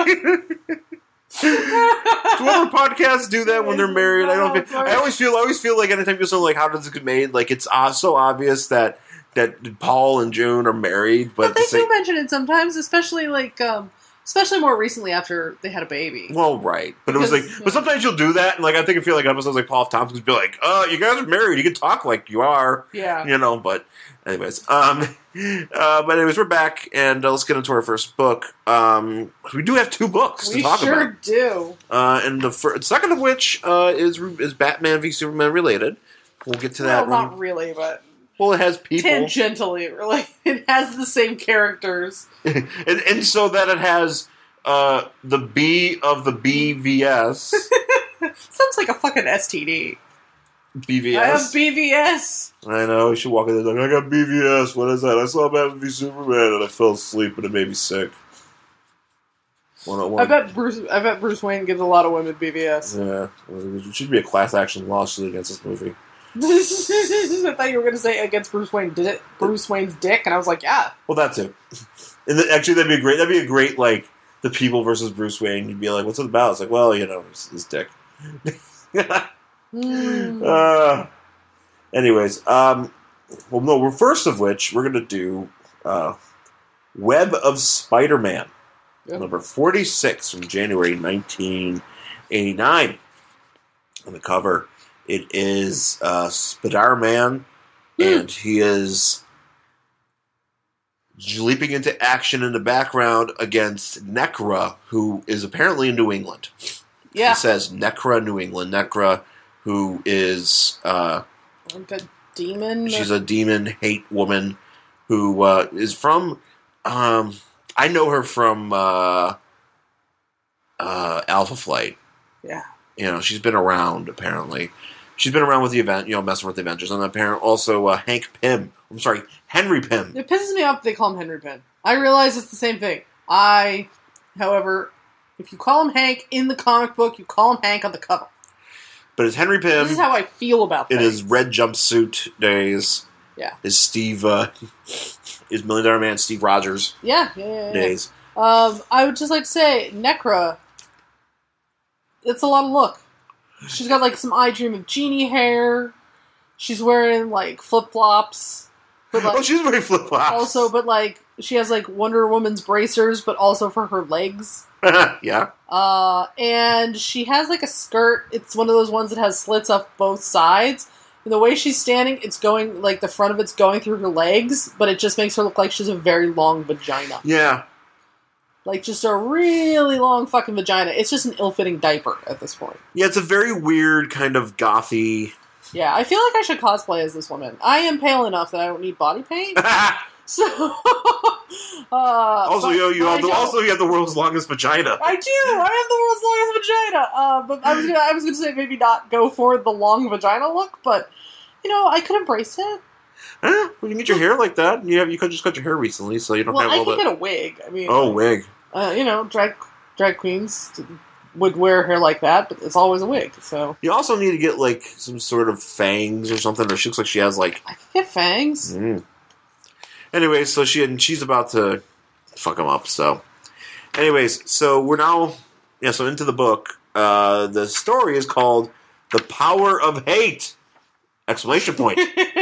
other podcasts do that when they're married? I don't.
No,
Feel, I always feel. I always feel like anytime people say like, "How does it get made?" Like it's uh, so obvious that that Paul and June are married, but,
But
at the
they
same,
do mention it sometimes, especially like, um, especially more recently after they had a baby.
well, right. But it was like,
Because,
but sometimes you'll do that, and like I think I feel like episodes like Paul F. Tompkins be like, "Uh, you guys are married. You can talk like you are."
Yeah.
You know, but anyways, um, uh, but anyways, we're back, and uh, let's get into our first book. Um, we do have two books to
We
talk
sure
about,
do.
uh, and the fir- second of which uh, is is Batman v Superman related. We'll get to that
Well,
one.
not really, but
Well, it has people,
tangentially, really. It has the same characters.
and, and so that it has uh, the B of the B V S.
Sounds like a fucking S T D.
B V
I have
S.
B V S.
I know. You should walk in there like, I got B V S. What is that? I saw Batman v Superman and I fell asleep and it made me sick. One,
I
one,
bet Bruce. I bet Bruce Wayne gives a lot of women B V S.
Yeah, it should be a class action lawsuit against this movie.
I thought you were going to say against Bruce Wayne. Did it? Bruce Wayne's dick, and I was like, yeah.
Well, that too. And the, actually, that'd be a great. That'd be a great like the people versus Bruce Wayne. You'd be like, "What's it about?" It's like, well, you know, his, his dick.
Mm.
uh, anyways, um, well, no. We're first of which we're gonna do uh, Web of Spider-Man,
Yep.
number forty-six from January nineteen eighty-nine. On the cover, it is uh, Spider-Man, and he is leaping into action in the background against Necra, who is apparently in New England.
Yeah.
It says Necra, New England. Necra, who is uh,
Like a demon.
she's a demon hate woman who uh, is from. Um, I know her from uh, uh, Alpha Flight.
Yeah.
You know, she's been around, apparently. She's been around with the event, you know, messing with the Avengers. And apparently also uh, Hank Pym. I'm sorry, Henry Pym.
It pisses me off that they call him Henry Pym. I realize it's the same thing. I, however, if you call him Hank in the comic book, you call him Hank on the cover.
But it's Henry Pym
This is how I feel about
in
things.
his red jumpsuit days.
Yeah.
His Steve, uh, his Million Dollar Man Steve Rogers
Yeah, yeah, yeah. yeah.
days.
Um, I would just like to say, Necra, it's a lot of look. She's got like some I Dream of Jeannie hair. She's wearing like flip flops. But like,
Oh, she's wearing flip flops.
also, but like she has like Wonder Woman's bracers, but also for her legs.
yeah.
Uh, and she has like a skirt. It's one of those ones that has slits up both sides. And the way she's standing, it's going like the front of it's going through her legs, but it just makes her look like she's a very long vagina.
Yeah.
Like, just a really long fucking vagina. It's just an ill-fitting diaper at this point.
Yeah, it's a very weird kind of gothy.
Yeah, I feel like I should cosplay as this woman. I am pale enough that I don't need body paint. So, uh...
also,
but-
you know, you
but I
have the,
don't-
also you have the world's longest vagina.
I do! I have the world's longest vagina! Uh, but I was gonna, I was gonna say maybe not go for the long vagina look, but, you know, I could embrace it.
Eh, well, you can get your hair like that. You have you could just cut your hair recently, so you don't
Well,
have
I
all
could
that.
get a wig. I mean...
Oh, wig.
Uh, you know, drag drag queens would wear hair like that, but it's always a wig, so...
You also need to get like some sort of fangs or something. Or she looks like she has like.
I could get fangs.
Mm. Anyways, so she and she's about to fuck him up. So, anyways, so we're now yeah, so into the book, uh, the story is called The Power of Hate! Exclamation point.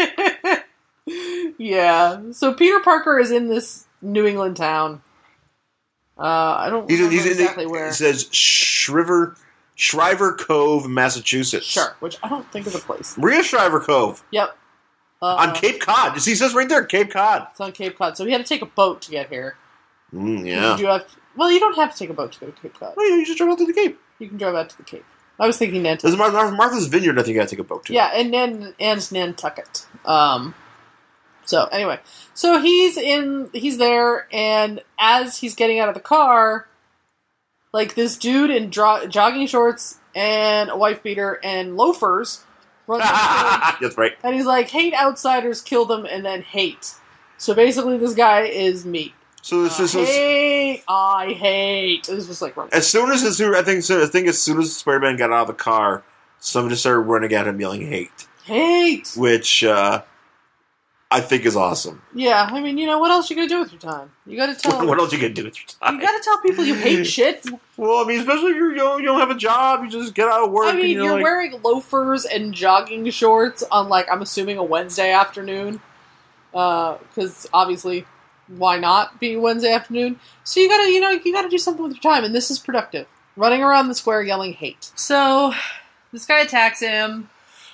Yeah. So Peter Parker is in this New England town. Uh, I don't
He's,
remember
he's
exactly
in the,
where.
It says Shriver, Shriver Cove, Massachusetts.
Sure, which I don't think is a place.
Maria Shriver Cove.
Yep. Uh,
on Cape Cod. You see, it says right there, Cape Cod.
It's on Cape Cod. So we had to take a boat to get here.
Mm, yeah.
You do have to, well, you don't have to take a boat to go to Cape Cod.
Well, you just drive out to the Cape.
You can drive out to the Cape. I was thinking Nantucket.
There's Mar- Mar- Martha's Vineyard, I think you gotta take a boat to.
Yeah, and and, and Nantucket. Um, so, anyway. So he's in, he's there, and as he's getting out of the car, like, this dude in dro- jogging shorts and a wife beater and loafers runs up to him,
That's right.
and he's like, hate outsiders, kill them, and then hate. So basically this guy is me.
So this
Uh,
is
hate, I hate. It's just like running.
as soon as, as soon, I think so, I think as soon as Spider-Man got out of the car, somebody started running at him yelling hate.
Hate!
Which uh, I think is awesome.
Yeah, I mean, you know, what else you gonna do with your time? You gotta tell...
What else you gonna do with your time?
You gotta tell people you hate shit.
Well, I mean, especially if you're, you, don't, you don't have a job, you just get out of work.
I mean,
and you're,
you're
like,
wearing loafers and jogging shorts on, like, I'm assuming a Wednesday afternoon. Because, uh, obviously, why not be Wednesday afternoon? So you gotta, you know, you gotta do something with your time, and this is productive. Running around the square yelling hate. So, this guy attacks him,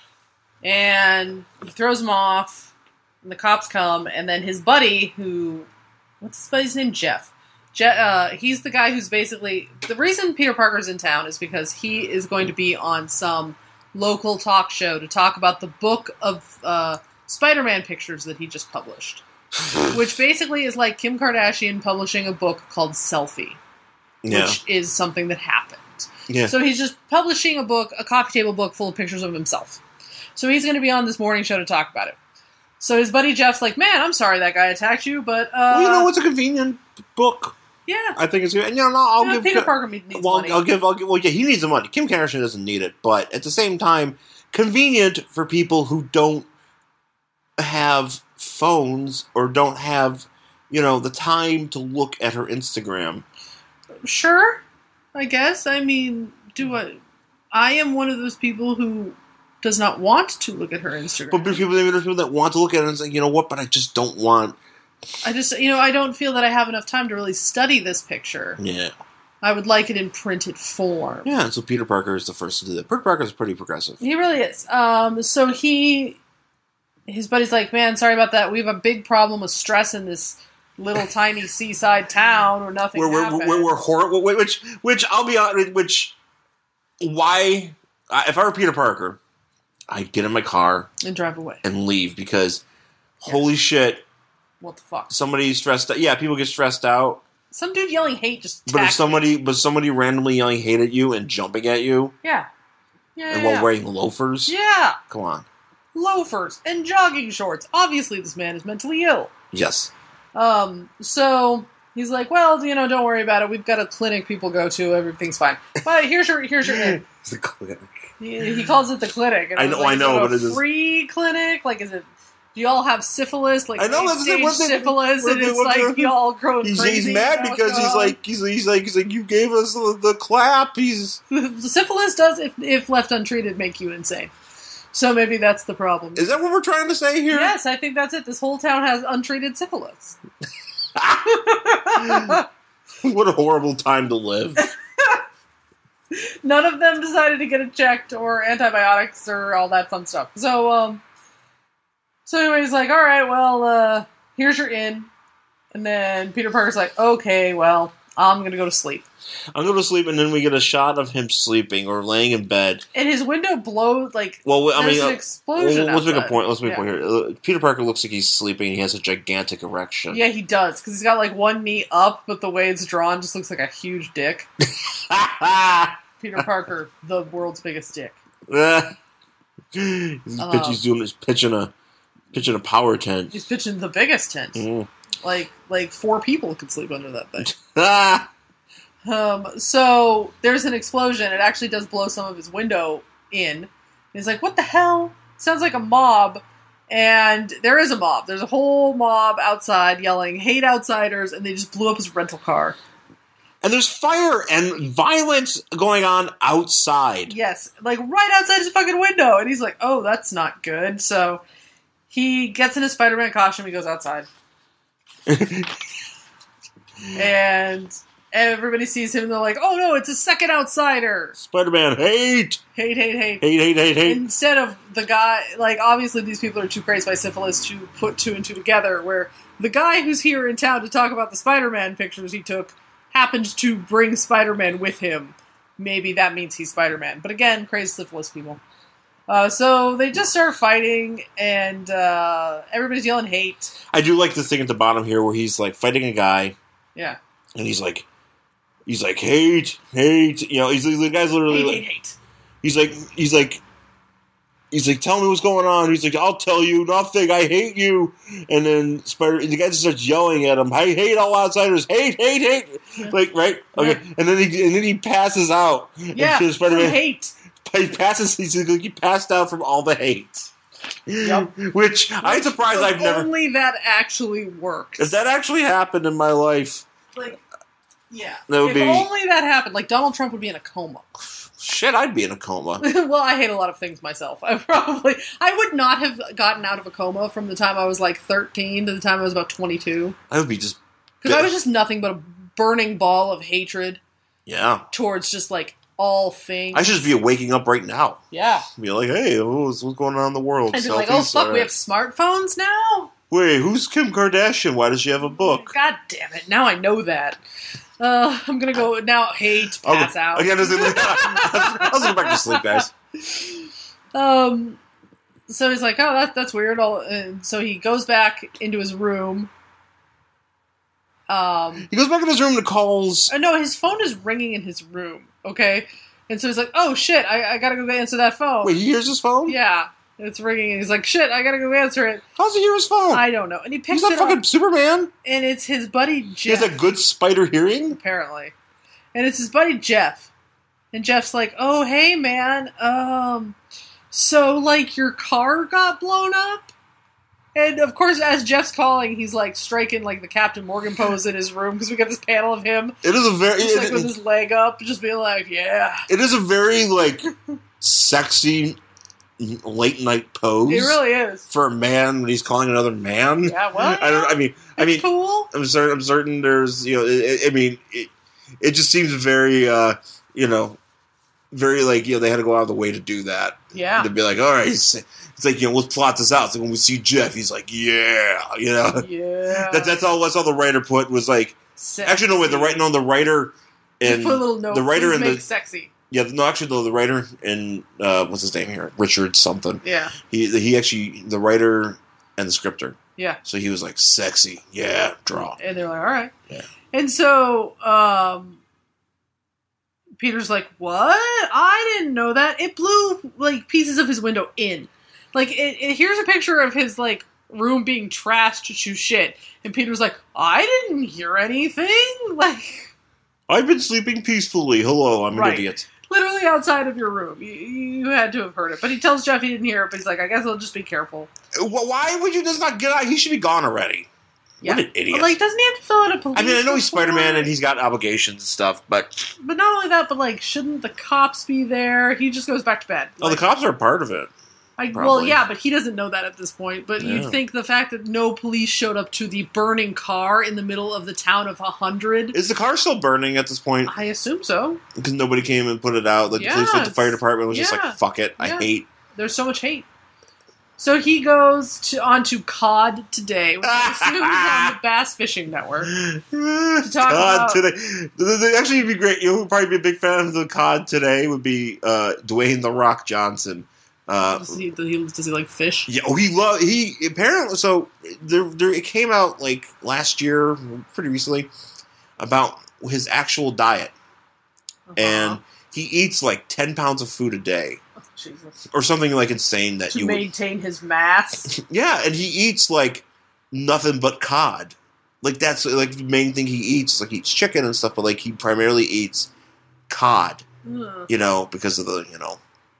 and he throws him off, and the cops come, and then his buddy, who, what's his buddy's name? Jeff. Je- uh, he's the guy who's basically... The reason Peter Parker's in town is because he is going to be on some local talk show to talk about the book of uh, Spider-Man pictures that he just published. Which basically is like Kim Kardashian publishing a book called Selfie.
Yeah.
Which is something that happened.
Yeah.
So he's just publishing a book, a coffee table book full of pictures of himself. So he's going to be on this morning show to talk about it. So his buddy Jeff's like, man, I'm sorry that guy attacked you, but... Uh,
well, you know, it's a convenient book.
Yeah.
I think it's good. And, you know, I'll
Yeah,
give...
Peter Parker needs
well,
money.
I'll give, I'll give... Well, yeah, he needs the money. Kim Kardashian doesn't need it. But at the same time, convenient for people who don't have phones or don't have, you know, the time to look at her Instagram.
Sure, I guess. I mean, do I... I am one of those people who does not want to look at her Instagram.
But people, there's people that want to look at it and say, you know what, but I just don't want...
I just, you know, I don't feel that I have enough time to really study this picture.
Yeah.
I would like it in printed form.
Yeah, and so Peter Parker is the first to do that. Peter Parker is pretty progressive.
He really is. Um, so he... His buddy's like, man, sorry about that. We have a big problem with stress in this little tiny seaside town where nothing
We're, we're,
happens.
we're, we're horrible. Which, which, I'll be honest, which... Why... Uh, if I were Peter Parker, I'd get in my car...
And drive away.
And leave, because... Holy shit.
What the fuck?
Somebody stressed out. Yeah, people get stressed out.
Some dude yelling hate just
But if
attacked
somebody, but somebody randomly yelling hate at you and jumping at you,
me. Yeah. Yeah,
and
yeah,
while
yeah.
wearing loafers,
Yeah!
come on.
Loafers and jogging shorts. Obviously this man is mentally ill.
Yes.
Um, so he's like, well, you know, don't worry about it. We've got a clinic people go to. Everything's fine. But here's your, here's your,
It's the clinic.
he, he calls it the clinic. And
I
was
know,
like,
I
is
know,
it a
but it is-
free clinic? Like, is it, do y'all have syphilis? Like,
I know,
late
that's the-
stage
what's the-
syphilis,
what's
and
the-
it's
what's
like
the-
y'all growing
He's,
crazy.
he's mad
What's
because
going
he's
on?
like, he's, he's like, he's like, you gave us the, the clap. He's
syphilis does, if, if left untreated, make you insane. So maybe that's the problem.
Is that what we're trying to say here?
Yes, I think that's it. This whole town has untreated syphilis.
What a horrible time to live.
None of them decided to get it checked or antibiotics or all that fun stuff. So, um, so anyway, he's like, all right, well, uh, here's your in. And then Peter Parker's like, okay, well, I'm gonna go to sleep.
I'm going to sleep, and then we get a shot of him sleeping or laying in bed.
And his window blows, like,
Well, I
there's
mean,
an
uh,
explosion
well, let's make a
outside.
point. Let's make
Yeah.
a point here. Uh, Peter Parker looks like he's sleeping, and he has a gigantic erection.
Yeah, he does, because he's got, like, one knee up, but the way it's drawn just looks like a huge dick. Peter Parker, the world's biggest dick.
he's,
Um,
pitch, he's doing. He's pitching a pitching a power tent.
He's pitching the biggest tent.
Mm.
Like, like four people could sleep under that thing.
Ah!
Um, so there's an explosion. It actually does blow some of his window in. And he's like, what the hell? Sounds like a mob. And there is a mob. There's a whole mob outside yelling, hate outsiders, and they just blew up his rental car.
And there's fire and violence going on outside.
Yes, like right outside his fucking window. And he's like, oh, that's not good. So he gets in his Spider-Man costume, he goes outside. And everybody sees him and they're like, oh no, it's a second outsider.
Spider-Man hate!
Hate, hate, hate.
Hate, hate, hate, hate.
Instead of the guy, like obviously these people are too crazed by syphilis to put two and two together, where the guy who's here in town to talk about the Spider-Man pictures he took happened to bring Spider-Man with him. Maybe that means he's Spider-Man. But again, crazed syphilis people. Uh, so they just start fighting, and uh, everybody's yelling hate.
I do like this thing at the bottom here where he's like fighting a guy.
Yeah.
And he's like, he's like, hate, hate. You know, he's the guy's literally
Hate,
like,
hate, hate.
he's like, he's like, he's like, tell me what's going on. He's like, I'll tell you nothing. I hate you. And then Spider, the guy just starts yelling at him. I hate all outsiders. Hate, hate, hate.
Yeah.
Like, right? Okay.
Yeah.
And then he, and then he passes out.
Yeah.
And Spider-Man,
Hate.
he passes. He's like, he passed out from all the hate.
Yep.
Which I'm surprised
If
I've never.
Only that actually works.
If that actually happened in my life,
Like, yeah.
That would
if
be-
only that happened, like Donald Trump would be in a coma.
shit, I'd be in a coma.
Well, I hate a lot of things myself. I probably, I would not have gotten out of a coma from the time I was like thirteen to the time I was about twenty-two.
I would be just
Because I was just nothing but a burning ball of hatred
yeah.
towards just like all things.
I should just be waking up right now.
Yeah.
Be like, hey, what's, what's going on in the world?
And be like,
Selfies?
oh fuck,
All
we
right.
have smartphones now?
Wait, who's Kim Kardashian? Why does she have a book?
God damn it, now I know that. Uh, I'm gonna go now hate, pass
Oh,
out.
Again, I'll go back to sleep, guys.
Um, so he's like, oh, that, that's weird. All, and so he goes back into his room. Um,
He goes back in his room and calls.
uh, no, his phone is ringing in his room. Okay, and so he's like, oh shit, I, I gotta go answer that phone.
Wait, he hears his phone?
Yeah, it's ringing, and he's like, shit, I gotta go answer it.
How's he hear his phone?
I don't know. And he picks
He's not
it
fucking
up,
Superman.
and it's his buddy
He
Jeff.
has a good spider hearing.
Apparently, and it's his buddy Jeff. And Jeff's like, oh hey man, um, so like your car got blown up. And of course, as Jeff's calling, he's like striking like the Captain Morgan pose in his room because we got this panel of him,
It is a very.
just
It,
like with his leg up, just being like, "Yeah."
it is a very like sexy late night pose.
It really is.
For a man when he's calling another man.
Yeah, well,
I don't. I mean, I
it's
mean,
cool.
I'm certain. I'm certain. There's, you know. I, I mean, it, it just seems very, uh, you know, very like, you know, they had to go out of the way to do that.
Yeah.
To be like, all right, it's, it's like, you know, let's plot this out. So when we see Jeff, he's like, yeah, you know.
Yeah.
That, that's all. That's all the writer put was like.
Sexy.
Actually, no, wait. The writer, no, the writer, and
Just put a little note.
the writer
Please
and
make
the
sexy.
yeah, no, actually, though the writer and uh, what's his name here, Richard something.
Yeah.
He he actually the writer and the scripter.
Yeah.
So he was like, sexy, yeah, draw.
And they're like, all right.
Yeah.
And so, um, Peter's like, what? I didn't know that. It blew, like, pieces of his window in. Like, it, it, here's a picture of his, like, room being trashed to shit. And Peter's like, I didn't hear anything. Like,
I've been sleeping peacefully. Hello, I'm
Right.
an idiot.
literally outside of your room. You, you had to have heard it. But he tells Jeff he didn't hear it, but he's like, I guess I'll just be careful.
Wh- Why would you just not get out? He should be gone already.
Yeah.
What an idiot.
But, like, doesn't he have to fill out a police
I mean, I know he's
report?
Spider-Man and he's got obligations and stuff, but
But not only that, but, like, shouldn't the cops be there? He just goes back to bed.
oh, the
Like,
cops are a part of it.
I, well,
Probably.
yeah, but he doesn't know that at this point. But
Yeah.
you'd think the fact that no police showed up to the burning car in the middle of the town of a hundred.
Is the car still burning at this point?
I assume so.
Because nobody came and put it out. Like
Yeah,
the police, like the fire
it's-
department was just
yeah,
like, "Fuck it, I
yeah.
hate."
There's so much hate. So he goes to onto C O D Today, which I assume is on the Bass Fishing Network.
To
talk about-
today, the- the- actually, it'd be great. You know, who would probably be a big fan of the C O D today would be uh, Dwayne the Rock Johnson. Uh,
Does he, does he, does he like fish?
Yeah, oh, he love he apparently. So there, there, it came out like last year, pretty recently, about his actual diet,
Uh-huh.
and he eats like ten pounds of food a day,
Oh, Jesus.
or something like insane that
To
you would.
maintain his mass.
Yeah, and he eats like nothing but cod. Like that's like the main thing he eats. Like he eats chicken and stuff, but like he primarily eats cod.
Ugh.
You know, because of the you know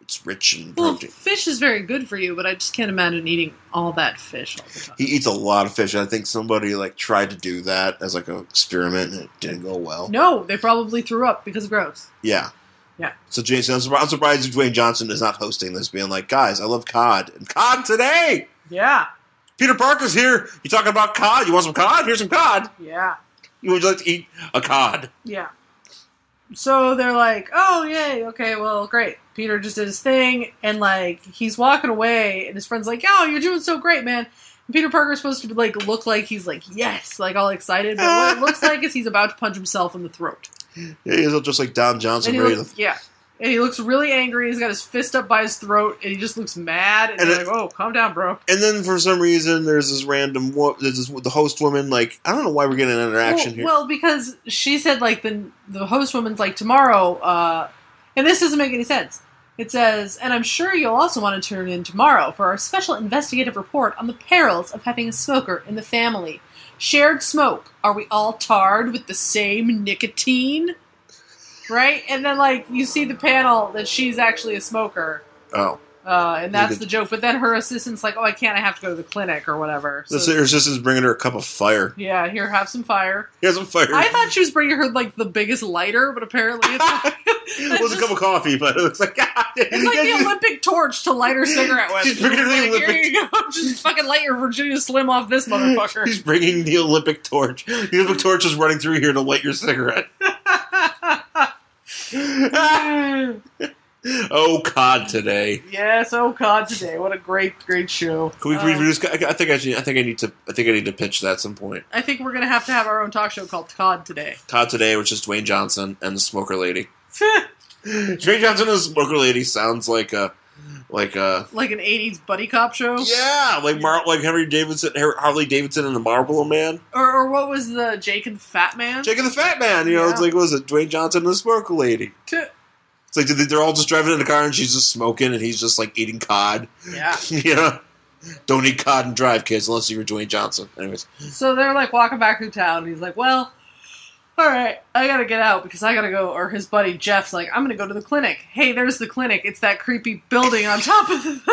it's rich in
Well,
protein.
fish is very good for you, but I just can't imagine eating all that fish all the time.
He eats a lot of fish. I think somebody like tried to do that as like an experiment, and it didn't go well.
No, they probably threw up because of gross.
Yeah.
Yeah.
So Jason, I'm surprised, I'm surprised Dwayne Johnson is not hosting this, being like, guys, I love cod. And cod today!
Yeah.
Peter Parker's here. You talking about cod? You want some cod? Here's some cod.
Yeah.
Would you like to eat a cod?
Yeah. So they're like, oh, yay, okay, well, great. Peter just did his thing, and, like, he's walking away, and his friend's like, oh, you're doing so great, man. And Peter Parker's supposed to, like, look like he's like, yes, like, all excited, but what it looks like is he's about to punch himself in the throat.
Yeah, he's just like Don Johnson.
And he
Ready
look,
to...
Yeah. And he looks really angry, he's got his fist up by his throat, and he just looks mad, and,
And
they're
it-
like, oh, calm down, bro.
And then for some reason, there's this random, wo- there's this, the host woman, like, I don't know why we're getting an interaction
well,
here.
Well, because she said, like, the the host woman's like, tomorrow, uh, and this doesn't make any sense. It says, and I'm sure you'll also want to tune in tomorrow for our special investigative report on the perils of having a smoker in the family. Shared smoke. Are we all tarred with the same nicotine? Right? And then, like, you see the panel that she's actually a smoker.
Oh.
Uh, and that's
Look at-
the joke. But then her assistant's like, oh, I can't, I have to go to the clinic or whatever. So,
So her assistant's bringing her a cup of fire.
yeah, here, have some fire.
Here's some fire.
I thought she was bringing her, like, the biggest lighter, but apparently it's like,
it was a cup of coffee, but it looks like...
it's like the Olympic torch to light her cigarette with.
She's bringing her the
Like, here
Olympic-
you go. Just fucking light your Virginia Slim off this motherfucker.
He's bringing the Olympic torch. The Olympic torch is running through here to light your cigarette. Oh, cod today.
Yes, oh God, today. What a great, great show.
Can we
Um,
reproduce? I think I, should, I think I need to. I think I need to pitch that at some point.
I think we're gonna have to have our own talk show called Cod today.
Cod today, which is Dwayne Johnson and the Smoker Lady. Dwayne Johnson and the Smoker Lady sounds like a, like a,
Like an eighties buddy cop show?
yeah, like Mar- like Henry Davidson, Harley Davidson, and the Marlboro Man.
Or, or what was the Jake and the Fat Man?
Jake and the Fat Man. You know,
Yeah.
it's like what was it? Dwayne Johnson and the Smoker Lady. It's like they're all just driving in the car and she's just smoking and he's just like eating cod.
Yeah.
You know? Don't eat cod and drive, kids, unless you're Dwayne Johnson. Anyways.
So they're like walking back through town, and he's like, well, alright, I gotta get out because I gotta go. Or his buddy Jeff's like, I'm gonna go to the clinic. Hey, there's the clinic. It's that creepy building on top of the.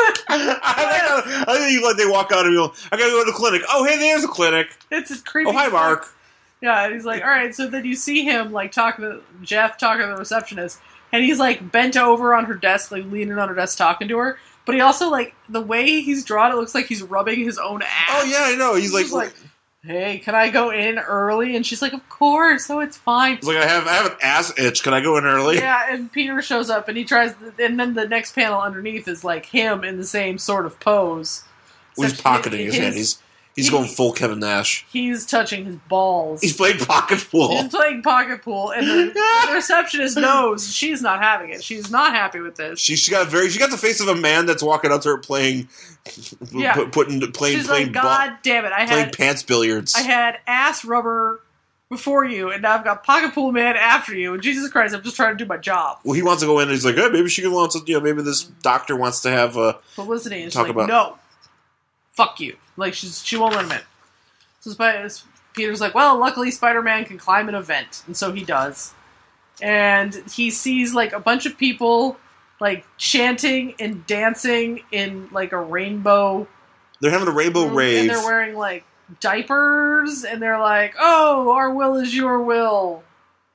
I think like they walk out and go, I gotta go to the clinic. Oh, hey, there's a clinic.
It's a creepy.
Oh, hi, Mark.
Yeah, and he's like, alright, so then you see him, like, talking to Jeff, talking to the receptionist, and he's, like, bent over on her desk, like, leaning on her desk, talking to her. But he also, like, the way he's drawn, it looks like he's rubbing his own ass.
Oh, yeah, I know. He's like,
He's like, hey, can I go in early? And she's like, of course, so it's fine.
He's like, I have, I have an ass itch. Can I go in early?
Yeah, and Peter shows up, and he tries, and then the next panel underneath is, like, him in the same sort of pose.
Well, he's
Except
pocketing his,
his-
hand. He's he's
he-
going full Kevin Nash.
He's touching his balls.
He's playing pocket pool.
He's playing pocket pool, and the, the receptionist knows she's not having it. She's not happy with this.
She, she got very. She got the face of a man that's walking out to her playing,
Yeah.
put, putting playing
She's
playing
like,
ball-
God damn it! I
playing
had
pants billiards.
I had ass rubber before you, and now I've got pocket pool man after you. And Jesus Christ, I'm just trying to do my job.
Well, he wants to go in, and he's like, hey, maybe she wants to, you know, maybe this doctor wants to have a
Publicity, and she's
talk
like,
about.
no, fuck you. Like she's she won't let him in. So Sp- Peter's like, well, luckily Spider-Man can climb an event, and so he does. And he sees like a bunch of people like chanting and dancing in like a rainbow.
They're having a rainbow
And
rave.
they're wearing like diapers, and they're like, oh, our will is your will.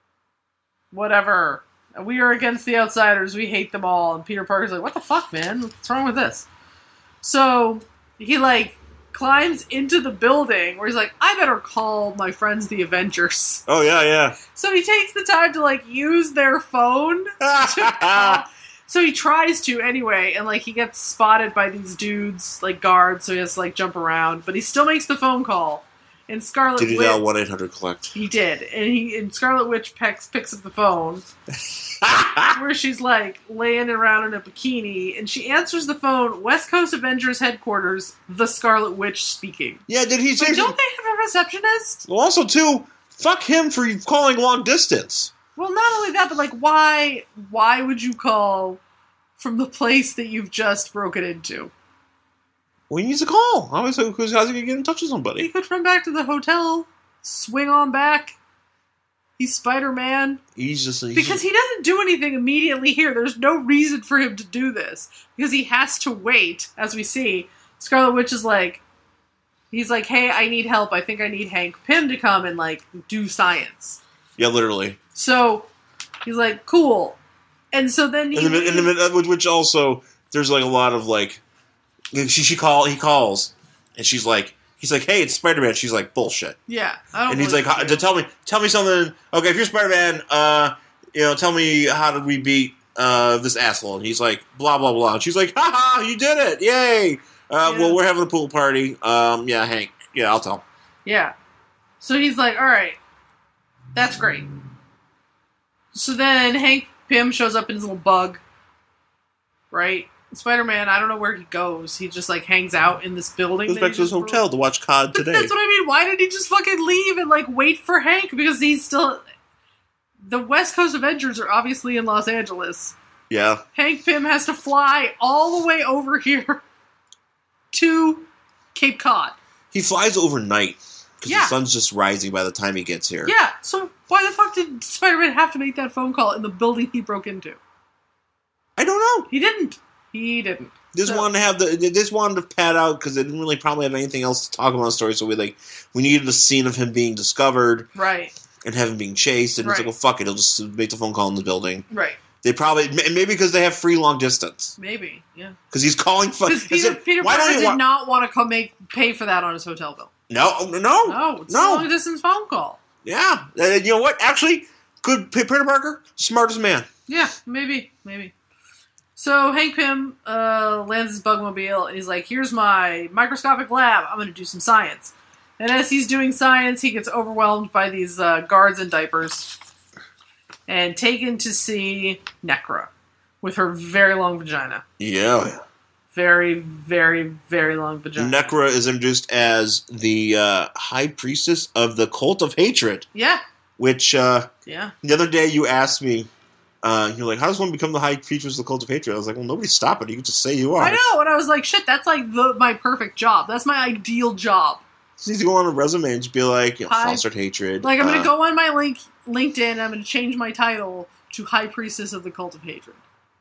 Whatever. We are against the outsiders. We hate them all. And Peter Parker's like, what the fuck, man? What's wrong with this? So he like climbs into the building where he's like, I better call my friends the Avengers.
Oh yeah, yeah.
So he takes the time to like use their phone to call. So he tries to anyway, and like he gets spotted by these dudes, like guards, so he has to like jump around, but he still makes the phone call. And Scarlet
Did he
Witch,
dial one eight hundred collect?
he did, and he and Scarlet Witch picks picks up the phone, where she's like laying around in a bikini, and she answers the phone. West Coast Avengers headquarters, the Scarlet Witch speaking.
Yeah, did he say?
Like, don't they have a receptionist?
Well, also too, fuck him for calling long distance.
Well, not only that, but like, why? Why would you call from the place that you've just broken into?
Well, he needs a call. How's he how's he gonna get in touch with
He
somebody?
could run back to the hotel, swing on back. He's Spider-Man.
He's just he's
Because he doesn't do anything immediately here. There's no reason for him to do this. Because he has to wait, as we see. Scarlet Witch is like, he's like, hey, I need help. I think I need Hank Pym to come and, like, do science.
Yeah, literally.
So, he's like, cool. And so then he...
In the, in the, which also, there's, like, a lot of, like... She, she call, he calls, and she's like, he's like, hey, it's Spider-Man. She's like, bullshit.
Yeah. I don't
and he's like, how, to tell me, tell me something. Okay, if you're Spider-Man, uh, you know, tell me how did we beat uh, this asshole? And he's like, blah, blah, blah. And she's like, ha ha, you did it. Yay. Uh,
Yeah.
Well, we're having a pool party. Um, yeah, Hank. Yeah, I'll tell him.
Yeah. So he's like, all right, that's great. So then Hank Pym shows up in his little bug, right? Spider-Man, I don't know where he goes. He just, like, hangs out in this building.
Goes
that
back
he
to his
just
hotel to watch C O D
But
today.
that's what I mean. Why did he just fucking leave and, like, wait for Hank? Because he's still... The West Coast Avengers are obviously in Los Angeles.
Yeah.
Hank Pym has to fly all the way over here to Cape Cod.
He flies overnight because
Yeah.
the sun's just rising by the time he gets here.
Yeah, so why the fuck did Spider-Man have to make that phone call in the building he broke into?
I don't know.
He didn't. He didn't.
Just
So-
wanted to have the. They just wanted to pad out because they didn't really probably have anything else to talk about in the story. So we like we needed a scene of him being discovered
Right,
and have him being chased. And it's
Right.
like, well, fuck it, he'll just make the phone call in the building.
right.
They probably m- maybe because they have free long distance
Maybe, yeah.
because he's calling. Fu-
Because
is
Peter,
it-
Peter
why
Parker
don't you
did
want?
not want to come make pay for that on his hotel bill.
No, no,
No, it's
no.
a long-distance phone call.
Yeah, and you know what? Actually, good. P- Peter Parker, smartest man.
Yeah, maybe, maybe. So Hank Pym uh, lands his bugmobile, and he's like, here's my microscopic lab. I'm going to do some science. And as he's doing science, he gets overwhelmed by these uh, guards in diapers and taken to see Necra with her very long vagina.
Yeah.
Very, very, very long vagina.
Necra is introduced as the uh, high priestess of the cult of hatred,
Yeah,
which uh,
yeah.
the other day you asked me, uh, you're like, how does one become the high priestess of the cult of hatred? I was like, well, nobody stop it. You can just say you are.
I know, and I was like, shit, that's like the, my perfect job. That's my ideal job.
You need to go on a resume and just be like, you know,
Hi.
fostered hatred.
Like, I'm going
uh,
to go on my link LinkedIn, I'm going to change my title to High Priestess of the Cult of Hatred.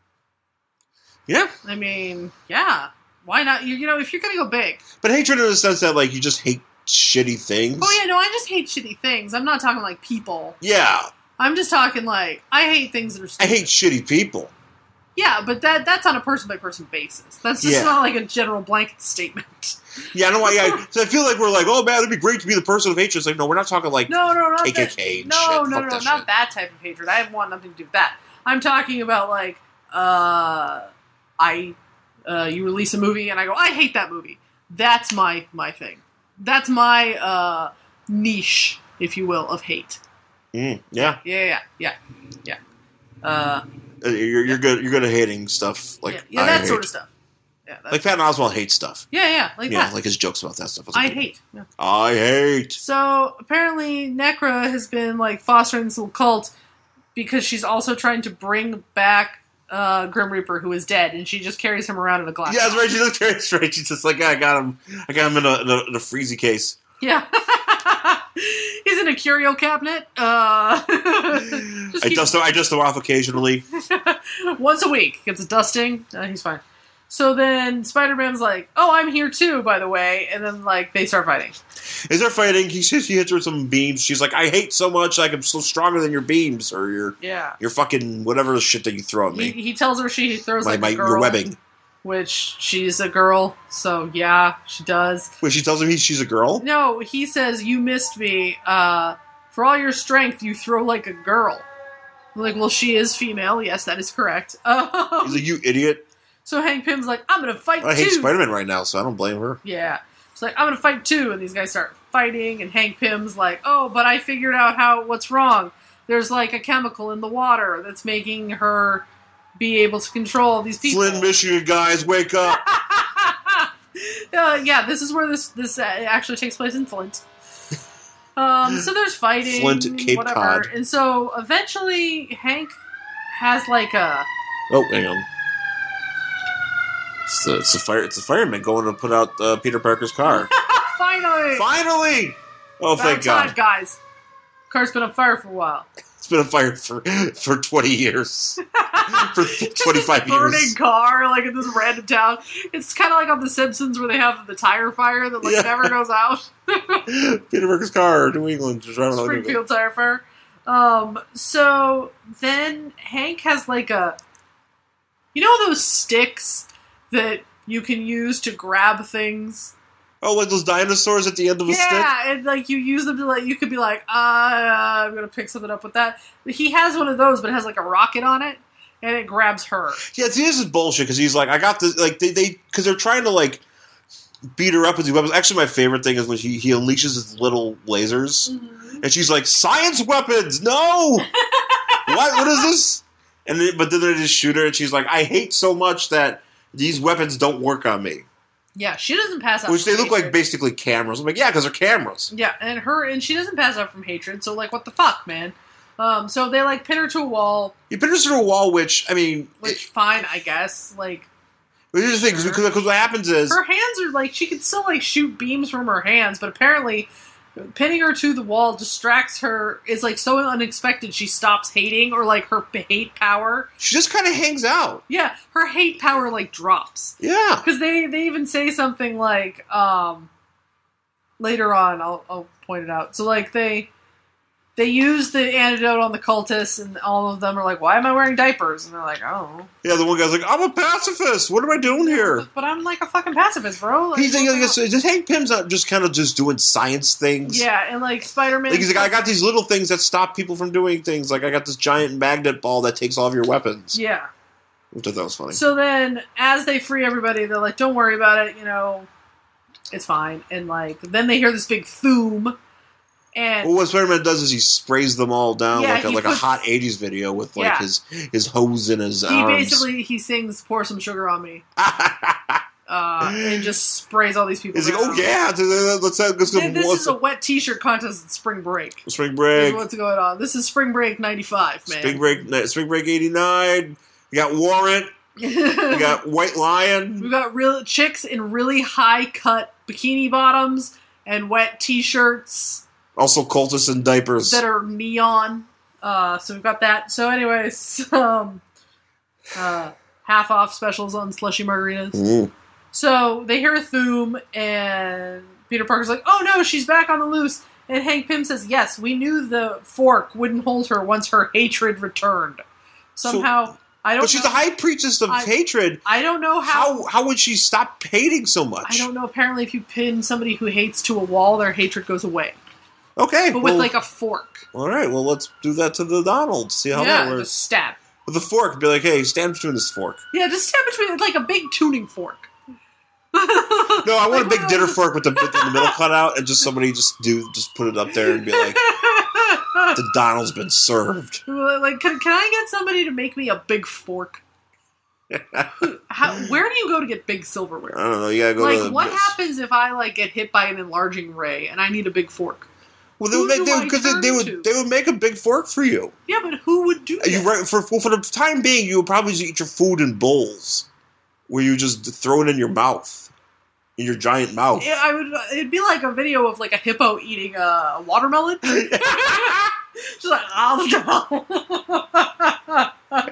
Yeah.
I mean, yeah. Why not? You, you know, if you're going to go big.
But hatred in the sense that, like, you just hate shitty things.
Oh, yeah, no, I just hate shitty things. I'm not talking like people.
Yeah.
I'm just talking like, I hate things that are
I
stupid.
hate shitty people.
Yeah, but that that's on a person-by-person basis. That's just
Yeah.
not like a general blanket statement.
Yeah, I know why. Yeah, so I feel like we're like, oh man, it'd be great to be the person of hatred. It's like, no, we're not talking like
No, no, not
K K
that.
K and
no,
shit.
no,
Fuck
no,
that
no,
shit.
not that type of hatred. I want nothing to do with that. I'm talking about like, uh, I, uh, you release a movie and I go, I hate that movie. That's my my thing. That's my uh niche, if you will, of hate.
Mm, yeah,
Yeah, yeah, yeah, yeah. Uh,
Uh, you're you're good. You're good at hating stuff like
yeah, yeah
I
that
hate.
sort of stuff. Yeah, that's,
Like Patton Oswalt hates stuff.
yeah, yeah, like
yeah,
that.
like his jokes about that stuff. was
I
like,
hate. Yeah.
I hate.
So apparently, Necra has been like fostering this little cult because she's also trying to bring back uh, Grim Reaper, who is dead, and she just carries him around in a glass.
Yeah, that's right. She does carry straight. She's just like, yeah, I got him. I got him in a, in a, in a freezy case.
Yeah. He's in a curio cabinet. Uh, just
I
keep-
dust. I dust him off occasionally.
once a week. Gets a dusting. Uh, he's fine. So then Spider-Man's like, oh, I'm here too, by the way. And then, like, they start fighting.
Is there fighting? He says he hits her with some beams. She's like, I hate so much. Like I'm so stronger than your beams or your
Yeah.
your fucking whatever the shit that you throw at
He,
me.
he tells her she throws,
My,
like,
my
a girl.
your webbing.
Which she's a girl. So, yeah, she does.
Wait, she tells him he, she's a girl.
No, he says, you missed me. Uh, for all your strength, you throw like a girl. I'm like, well, she is female. Yes, that is correct. Um,
He's like, you idiot.
so Hank Pym's like, I'm going to fight
I
too.
hate Spider-Man right now, so I don't blame her.
Yeah. It's like, I'm going to fight too. And these guys start fighting. And Hank Pym's like, oh, but I figured out how what's wrong. There's like a chemical in the water that's making her be able to control these people.
Flint, Michigan guys, wake up.
uh, yeah, this is where this this uh, actually takes place in Flint. Um, so there's fighting,
Flint, Cape
whatever,
Cod.
and so eventually Hank has like a
Oh, hang on. It's the, it's the fire. It's the fireman going to put out uh, Peter Parker's car.
finally,
Finally! Oh,
About
thank
time,
God.
guys. Car's been on fire for a while.
It's been on fire for for twenty years. For twenty-five
Just a burning
years.
car, like in this random town. It's kind of like on The Simpsons where they have the tire fire that like
Yeah.
never goes out.
Peter Parker's car, New England, just driving on
Springfield tire fire. Um, so then Hank has like a, you know those sticks that you can use to grab things?
Oh, like those dinosaurs at the end of a stick?
Yeah, and like you use them to like, you could be like, uh, I'm gonna pick something up with that. He has one of those, but it has like a rocket on it, and it grabs her.
Yeah, see, this is bullshit, because he's like, I got this, like, they, they, because they're trying to, like, beat her up with these weapons. Actually, my favorite thing is when he, he unleashes his little lasers,
Mm-hmm.
and she's like, science weapons, no! what, what is this? And then, but then they just shoot her, and she's like, I hate so much that these weapons don't work on me.
Yeah, she doesn't pass out.
Which
from
they look
hatred.
like basically cameras. I'm like, yeah, because they're cameras.
Yeah, and her and she doesn't pass out from hatred. So like, what the fuck, man? Um, so they like pin her to a wall.
You pin her to a wall, which, I mean...
Which, fine, I guess. Like,
But here's the thing, because because what happens is...
her hands are like, she can still like shoot beams from her hands, but apparently pinning her to the wall distracts her. Is like so unexpected. She stops hating, or like her hate power.
She just kind of hangs out.
Yeah, her hate power like drops.
Yeah.
Because they, they even say something like, um, later on, I'll, I'll point it out. So like they... They use the antidote on the cultists, and all of them are like, why am I wearing diapers? And they're like, oh.
Yeah, the one guy's like, I'm a pacifist. What am I doing here?
But I'm like a fucking pacifist, bro. Like,
He's like,
what's
just, just Hank Pym's not just kind of just doing science things.
yeah, and like Spider-Man...
Like, he's like, I got these little things that stop people from doing things. Like, I got this giant magnet ball that takes all of your weapons.
Yeah.
Which I thought was funny.
So then, as they free everybody, they're like, don't worry about it, you know, it's fine. And like, then they hear this big thoom, and...
Well, what Spider-Man does is he sprays them all down
Yeah,
like a,
he
like
puts-
a hot eighties video with like
Yeah.
his his hose in his
He
arms.
basically, he sings, pour some sugar on me. uh, and just sprays all these people
He's like,
down.
oh yeah, let's, let's go.
Th- This
let's
is a wet t-shirt contest at Spring Break.
Spring
This
Break.
is what's going on. This is Spring Break ninety-five, man.
Spring Break, Spring Break eighty-nine. We got Warrant. We got White Lion.
We've got real chicks in really high-cut bikini bottoms and wet t-shirts
Also, cultists in diapers.
that are neon. Uh, so we've got that. So anyways, um, uh, half-off specials on slushy margaritas.
Mm.
So they hear a thoom, and Peter Parker's like, oh no, she's back on the loose. And Hank Pym says, yes, we knew the fork wouldn't hold her once her hatred returned. Somehow, I don't
But she's
know.
the high priestess of
I-
hatred.
I don't know how,
How how would she stop hating so much?
I don't know. Apparently, if you pin somebody who hates to a wall, their hatred goes away.
Okay,
But
well,
with like a fork.
all right. Well, let's do that to the Donald. See how
yeah,
that works.
just stab.
With a fork, be like, hey, stand between this fork.
Yeah, just stab between, like a big tuning fork.
No, I want a big dinner fork with the, with the middle cut out, and just somebody just do just put it up there and be like, the Donald's been served.
Like, can, can I get somebody to make me a big fork? How, where do you go to get big silverware?
I don't know. You gotta go
Like,
to the,
what happens if I like get hit by an enlarging ray and I need a big fork?
Well, they
Who
would make
do
they,
I
because they,
turn
they
to?
would they would make a big fork for you.
Yeah, but who would do that?
You right for well, for the time being, you would probably just eat your food in bowls, where you just throw it in your mouth, in your giant mouth.
Yeah, I would. It'd be like a video of like a hippo eating a watermelon. Just like, oh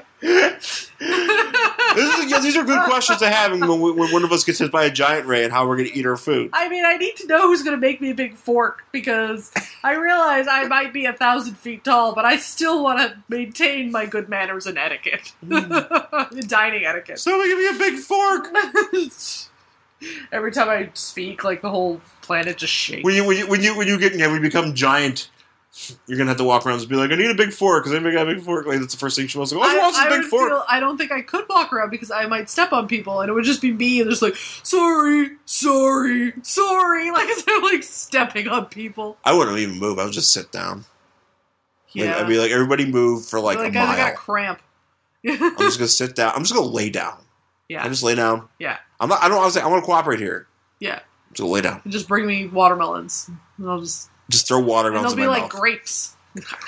This is, yeah, these are good questions to have when, we, when one of us gets hit by a giant ray and how we're going to eat our food.
I mean, I need to know who's going to make me a big fork because I realize I might be a thousand feet tall, but I still want to maintain my good manners and etiquette, dining etiquette.
Somebody give me a big fork.
Every time I speak, like the whole planet just shakes.
When you when you when you when you get yeah, when you become giant, you're gonna have to walk around and be like, I need a big fork because anybody got a big fork. Like that's the first thing she wants. Like, oh, who
I,
wants a
I
big
would
fork?
feel, I don't think I could walk around because I might step on people and it would just be me and just like, sorry, sorry, sorry. Like, as I'm like stepping on people.
I wouldn't even move. I would just sit down. Like,
Yeah.
I'd be like, everybody move for like,
like
a
I
mile.
got cramp.
I'm just gonna sit down. I'm just gonna lay down.
Yeah.
I just lay down.
Yeah.
I'm not. I don't. I was like, I want to cooperate here.
Yeah.
I'm just gonna lay down.
And just bring me watermelons. And I'll just.
Just throw water
And
into
they'll
my
be like
mouth.
grapes.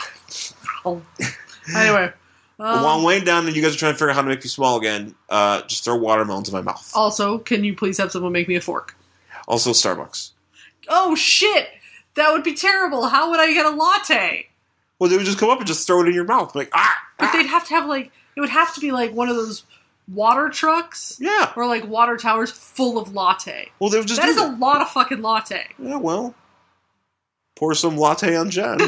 Anyway.
But while I'm
Um,
laying down and you guys are trying to figure out how to make me small again, uh, just throw watermelon into my mouth.
also, can you please have someone make me a fork?
Also, Starbucks.
Oh, shit! That would be terrible. How would I get a latte?
Well, they would just come up and just throw it in your mouth. Like, ah!
But
ah.
they'd have to have, like, it would have to be, like, one of those water trucks.
Yeah.
Or, like, water towers full of latte.
Well, they would just
That
do
is a lot of fucking latte.
Yeah, well. Pour some latte on Jen.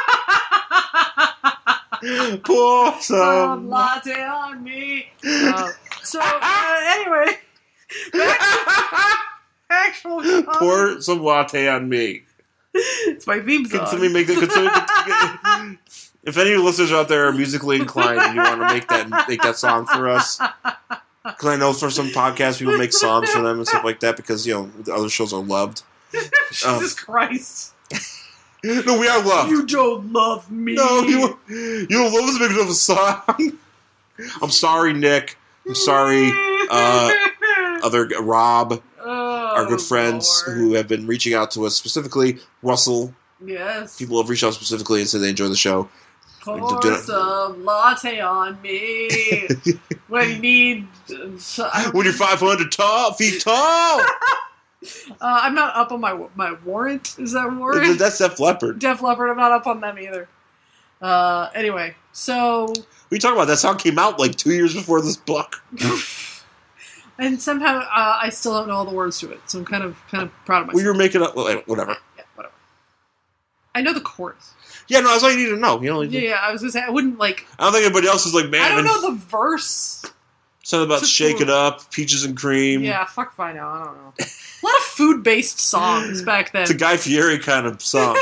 Pour some,
some latte on me. Uh, so, uh, anyway. Back to actual comic.
Pour some latte on me.
It's my theme song.
Can somebody make that? Can somebody, if any of your listeners out there are musically inclined and you want to make that make that song for us, because I know for some podcasts people make songs for them and stuff like that because you know the other shows are loved.
Jesus
um,
Christ!
No, we are loved.
You don't love me.
No, you you don't love us making up a song. I'm sorry, Nick. I'm sorry, uh, other Rob.
Oh,
our good friends
Lord.
who have been reaching out to us specifically. Russell.
Yes.
People have reached out specifically and said they enjoy the show.
Pour
Do not-
some latte on me when you need. Uh,
When you're five hundred tall, feet tall.
I'm not up on my my warrant. Is that warrant?
That's Def Leppard.
Def Leppard. I'm not up on them either. Uh, anyway, so
What are you talking about? That song came out like two years before this book.
and somehow uh, I still don't know all the words to it, so I'm kind of kind of proud of myself.
We were making up. Well, whatever.
Yeah, whatever. I know the chorus.
Yeah, no, that's all you need to know. You know,
Yeah, yeah. I was gonna say I wouldn't like.
I don't think anybody else is like, man.
I don't know the verse.
Something about
Just
shake
the-
it up, peaches and cream.
Yeah, fuck if I know. I don't know. A lot of food-based songs back then.
It's a Guy Fieri kind of song.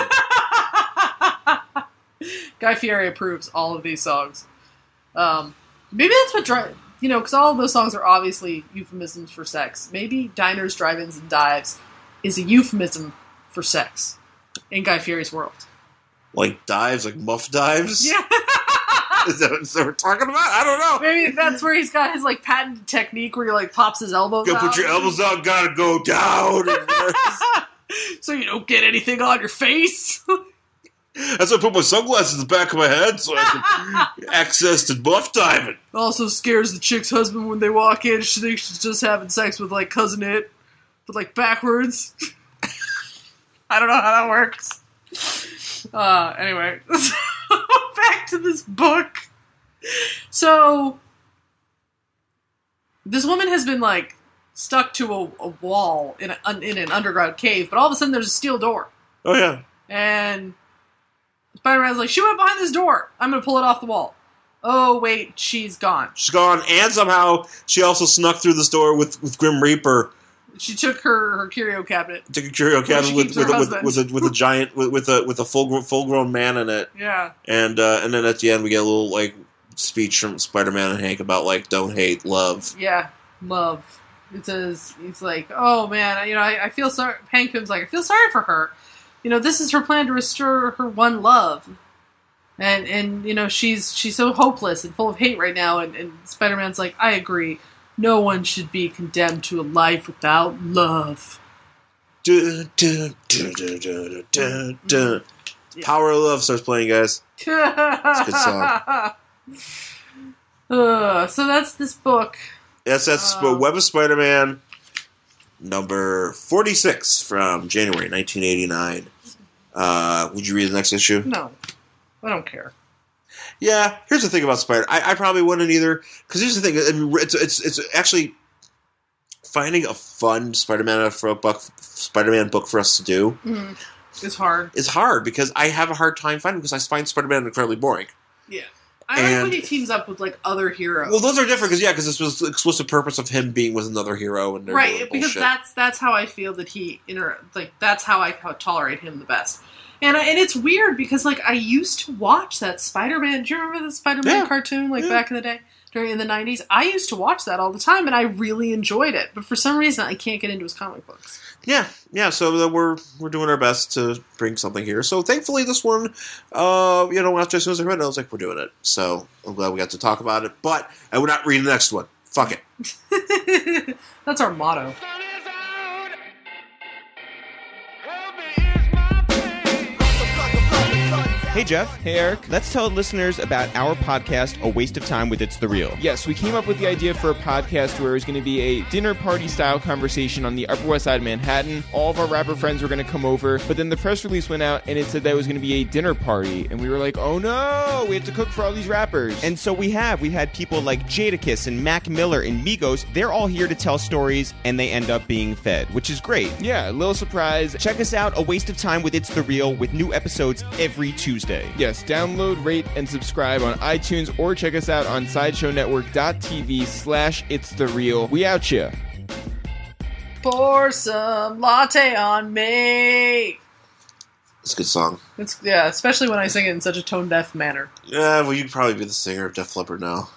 Guy Fieri approves all of these songs. Um, maybe that's what drives, you know, because all of those songs are obviously euphemisms for sex. Maybe diners, drive-ins, and dives is a euphemism for sex in Guy Fieri's world.
Like dives, like muff dives?
Yeah.
Is that what we're talking about? I don't know.
Maybe that's where he's got his, like, patented technique where he, like, pops his elbows
Go
out.
put your elbows out, gotta go down.
So you don't get anything on your face.
That's why I put my sunglasses in the back of my head so I can access to buff diving.
Also scares the chick's husband when they walk in. She thinks she's just having sex with, like, Cousin It. But, like, backwards. I don't know how that works. Uh, anyway. Back to this book. So, this woman has been, like, stuck to a, a wall in, a, in an underground cave, but all of a sudden there's a steel door.
Oh, yeah.
And Spider-Man's like, she went behind this door. I'm going to pull it off the wall. Oh, wait, she's gone.
She's gone, and somehow she also snuck through this door with, with Grim Reaper.
She took her, her curio cabinet.
Took a curio
Where
cabinet
she
with
keeps
with,
her
a, with,
husband.
with a with a giant with, with a with a full full grown man in it.
Yeah.
And uh, and then at the end we get a little like speech from Spider-Man and Hank about like don't hate, love.
Yeah, love. It says, he's like, oh man, you know, I, I feel sorry. Hank Pym's like, I feel sorry for her. You know, this is her plan to restore her one love. And, and you know, she's she's so hopeless and full of hate right now. And, and Spider-Man's like, I agree. No one should be condemned to a life without love.
Dun, dun, dun, dun, dun, dun, dun.
Yeah.
Power of Love starts playing, guys.
It's a
good song.
Uh, so that's this book.
Yes, that's
Uh,
Web of Spider-Man number forty-six from January nineteen eighty-nine. Uh, would you read the next issue?
No, I don't care.
Yeah, here's the thing about Spider. I, I probably wouldn't either. Because here's the thing. I mean, it's, it's it's actually finding a fun Spider-Man for a book, Spider-Man book for us to do
Mm, it's hard.
is hard because I have a hard time finding because I find Spider-Man incredibly boring.
Yeah. I like
And-
when he teams up with, like, other heroes.
Well, those are different because yeah, because this was the explicit purpose of him being with another hero and they're
right,
doing
because
bullshit.
that's that's how I feel that he inter like that's how I how tolerate him the best. And I, and it's weird because like I used to watch that Spider-Man. Do you remember the Spider-Man
Yeah.
cartoon like
Yeah.
back in the day during in the nineties? I used to watch that all the time and I really enjoyed it. But for some reason I can't get into his comic books.
Yeah, yeah. So uh, we're we're doing our best to bring something here. So thankfully, this one, uh, you know, after as soon as I read it, I was like, we're doing it. So I'm glad we got to talk about it. But I would not read the next one. Fuck it.
That's our motto.
Help me ease my pain. Hey, Jeff. Hey, Eric. Let's tell listeners about our podcast, A Waste of Time with It's The Real. Yes, we came up with the idea for a podcast where it was going to be a dinner party-style conversation on the Upper West Side of Manhattan. All of our rapper friends were going to come over, but then the press release went out, and it said that it was going to be a dinner party. And we were like, oh, no, we have to cook for all these rappers. And so we have. We had people like Jadakiss and Mac Miller and Migos. They're all here to tell stories, and they end up being fed, which is great. Yeah, a little surprise. Check us out, A Waste of Time with It's The Real, with new episodes every Tuesday. Yes, download, rate, and subscribe on iTunes or check us out on sideshownetwork.tv slash It's The Real. We out ya.
Pour some latte on me.
It's a good song.
It's yeah, especially when I sing it in such a tone deaf manner.
Yeah, well, you'd probably be the singer of Def Leppard now.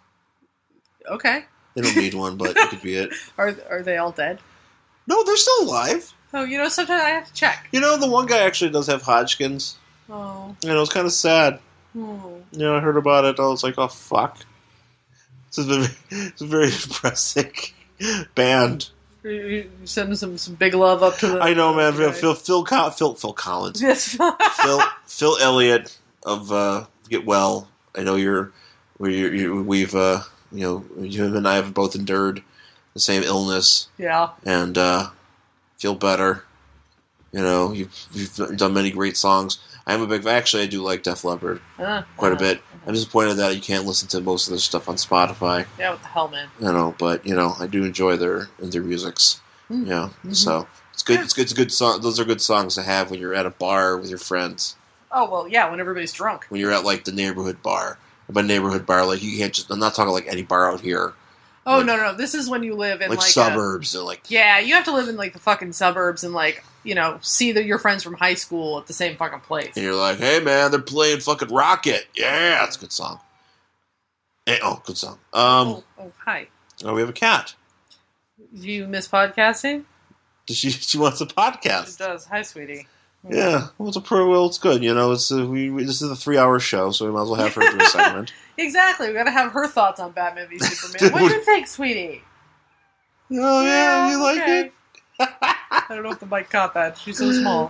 Okay.
They don't need one, but you could be it.
Are are they all dead?
No, they're still alive.
Oh, you know, sometimes I have to check.
You know, the one guy actually does have Hodgkin's.
Oh.
You know, it's kind of sad.
Oh.
You know, I heard about it. I was like, oh, fuck. This is a, it's a very depressing band.
You sending some, some big love up to the...
I know, man.
Right.
Phil, Phil, Phil, Phil, Phil Collins.
Yes.
Phil, Phil Elliott of uh, Get Well. I know you're... We're, you're we've, uh, you know, you and I have both endured the same illness.
Yeah.
And uh, feel better. You know, you've, you've done many great songs. I'm a big... Actually, I do like Def Leppard
uh,
quite
uh,
a bit. I'm disappointed that you can't listen to most of their stuff on Spotify.
Yeah, what the hell, man?
You know, but, you know, I do enjoy their their musics.
Mm.
Yeah,
Mm-hmm.
so it's good.
Yeah.
It's good. It's a good song. Those are good songs to have when you're at a bar with your friends.
Oh, well, yeah, when everybody's drunk.
When you're at, like, the neighborhood bar. By neighborhood bar, like, you can't just... I'm not talking, like, any bar out here.
Oh,
like,
no, no, no. This is when you live in,
like,
like...
suburbs.
A,
or like
yeah, you have to live in, like, the fucking suburbs and, like, you know, see the, your friends from high school at the same fucking place.
And you're like, hey, man, they're playing fucking Rocket. Yeah, that's a good song. And, oh, good song. Um,
oh, oh, hi.
Oh, we have a cat.
Do you miss podcasting?
She she wants a podcast.
She does. Hi, sweetie.
Yeah, well, it's a pro. Well, it's good. You know, it's a, we, we this is a three-hour show, so we might as well have her do a segment.
Exactly. We got to have her thoughts on Batman v Superman. What do you think, sweetie?
Oh yeah,
yeah
you like
okay.
it?
I don't know if the mic caught that. She's so small.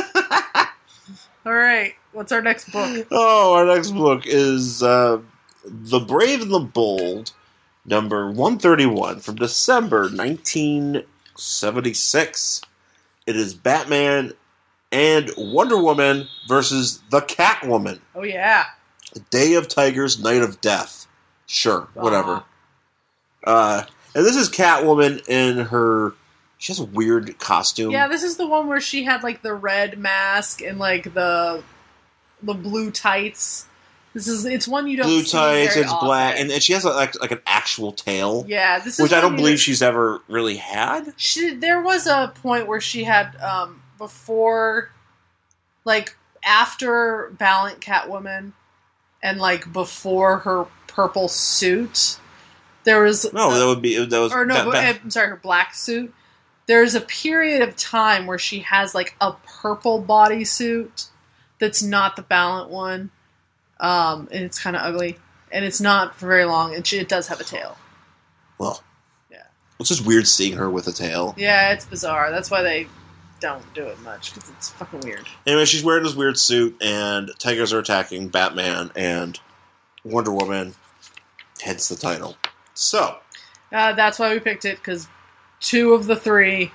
All right. What's our next book?
Oh, our next book is uh, The Brave and the Bold, number one thirty-one, from December nineteen seventy-six. It is Batman and Wonder Woman versus the Catwoman.
Oh, yeah.
Day of Tigers, Night of Death. Sure, whatever.
Uh,
uh, and this is Catwoman in her... She has a weird costume.
Yeah, this is the one where she had, like, the red mask and, like, the the blue tights. This is... It's one you don't
Blue
see
tights,
very
it's
often.
black, and, and she has, a, like, like an actual tail.
Yeah, this is
Which I
one
don't
you
believe
don't-
she's ever really had.
She, there was a point where she had, um, before, like, after Valiant Catwoman and, like, before her purple suit, there was...
No,
uh,
that would be... That was,
or no,
that,
but,
that-
I'm sorry, her black suit. There's a period of time where she has, like, a purple bodysuit that's not the Valiant one, um, and it's kind of ugly, and it's not for very long, and she, it does have a tail.
well,
Yeah.
it's just weird seeing her with a tail.
Yeah, it's bizarre. That's why they don't do it much, because it's fucking weird.
Anyway, she's wearing this weird suit, and tigers are attacking Batman, and Wonder Woman heads the title. So,
Uh, that's why we picked it, because two of the three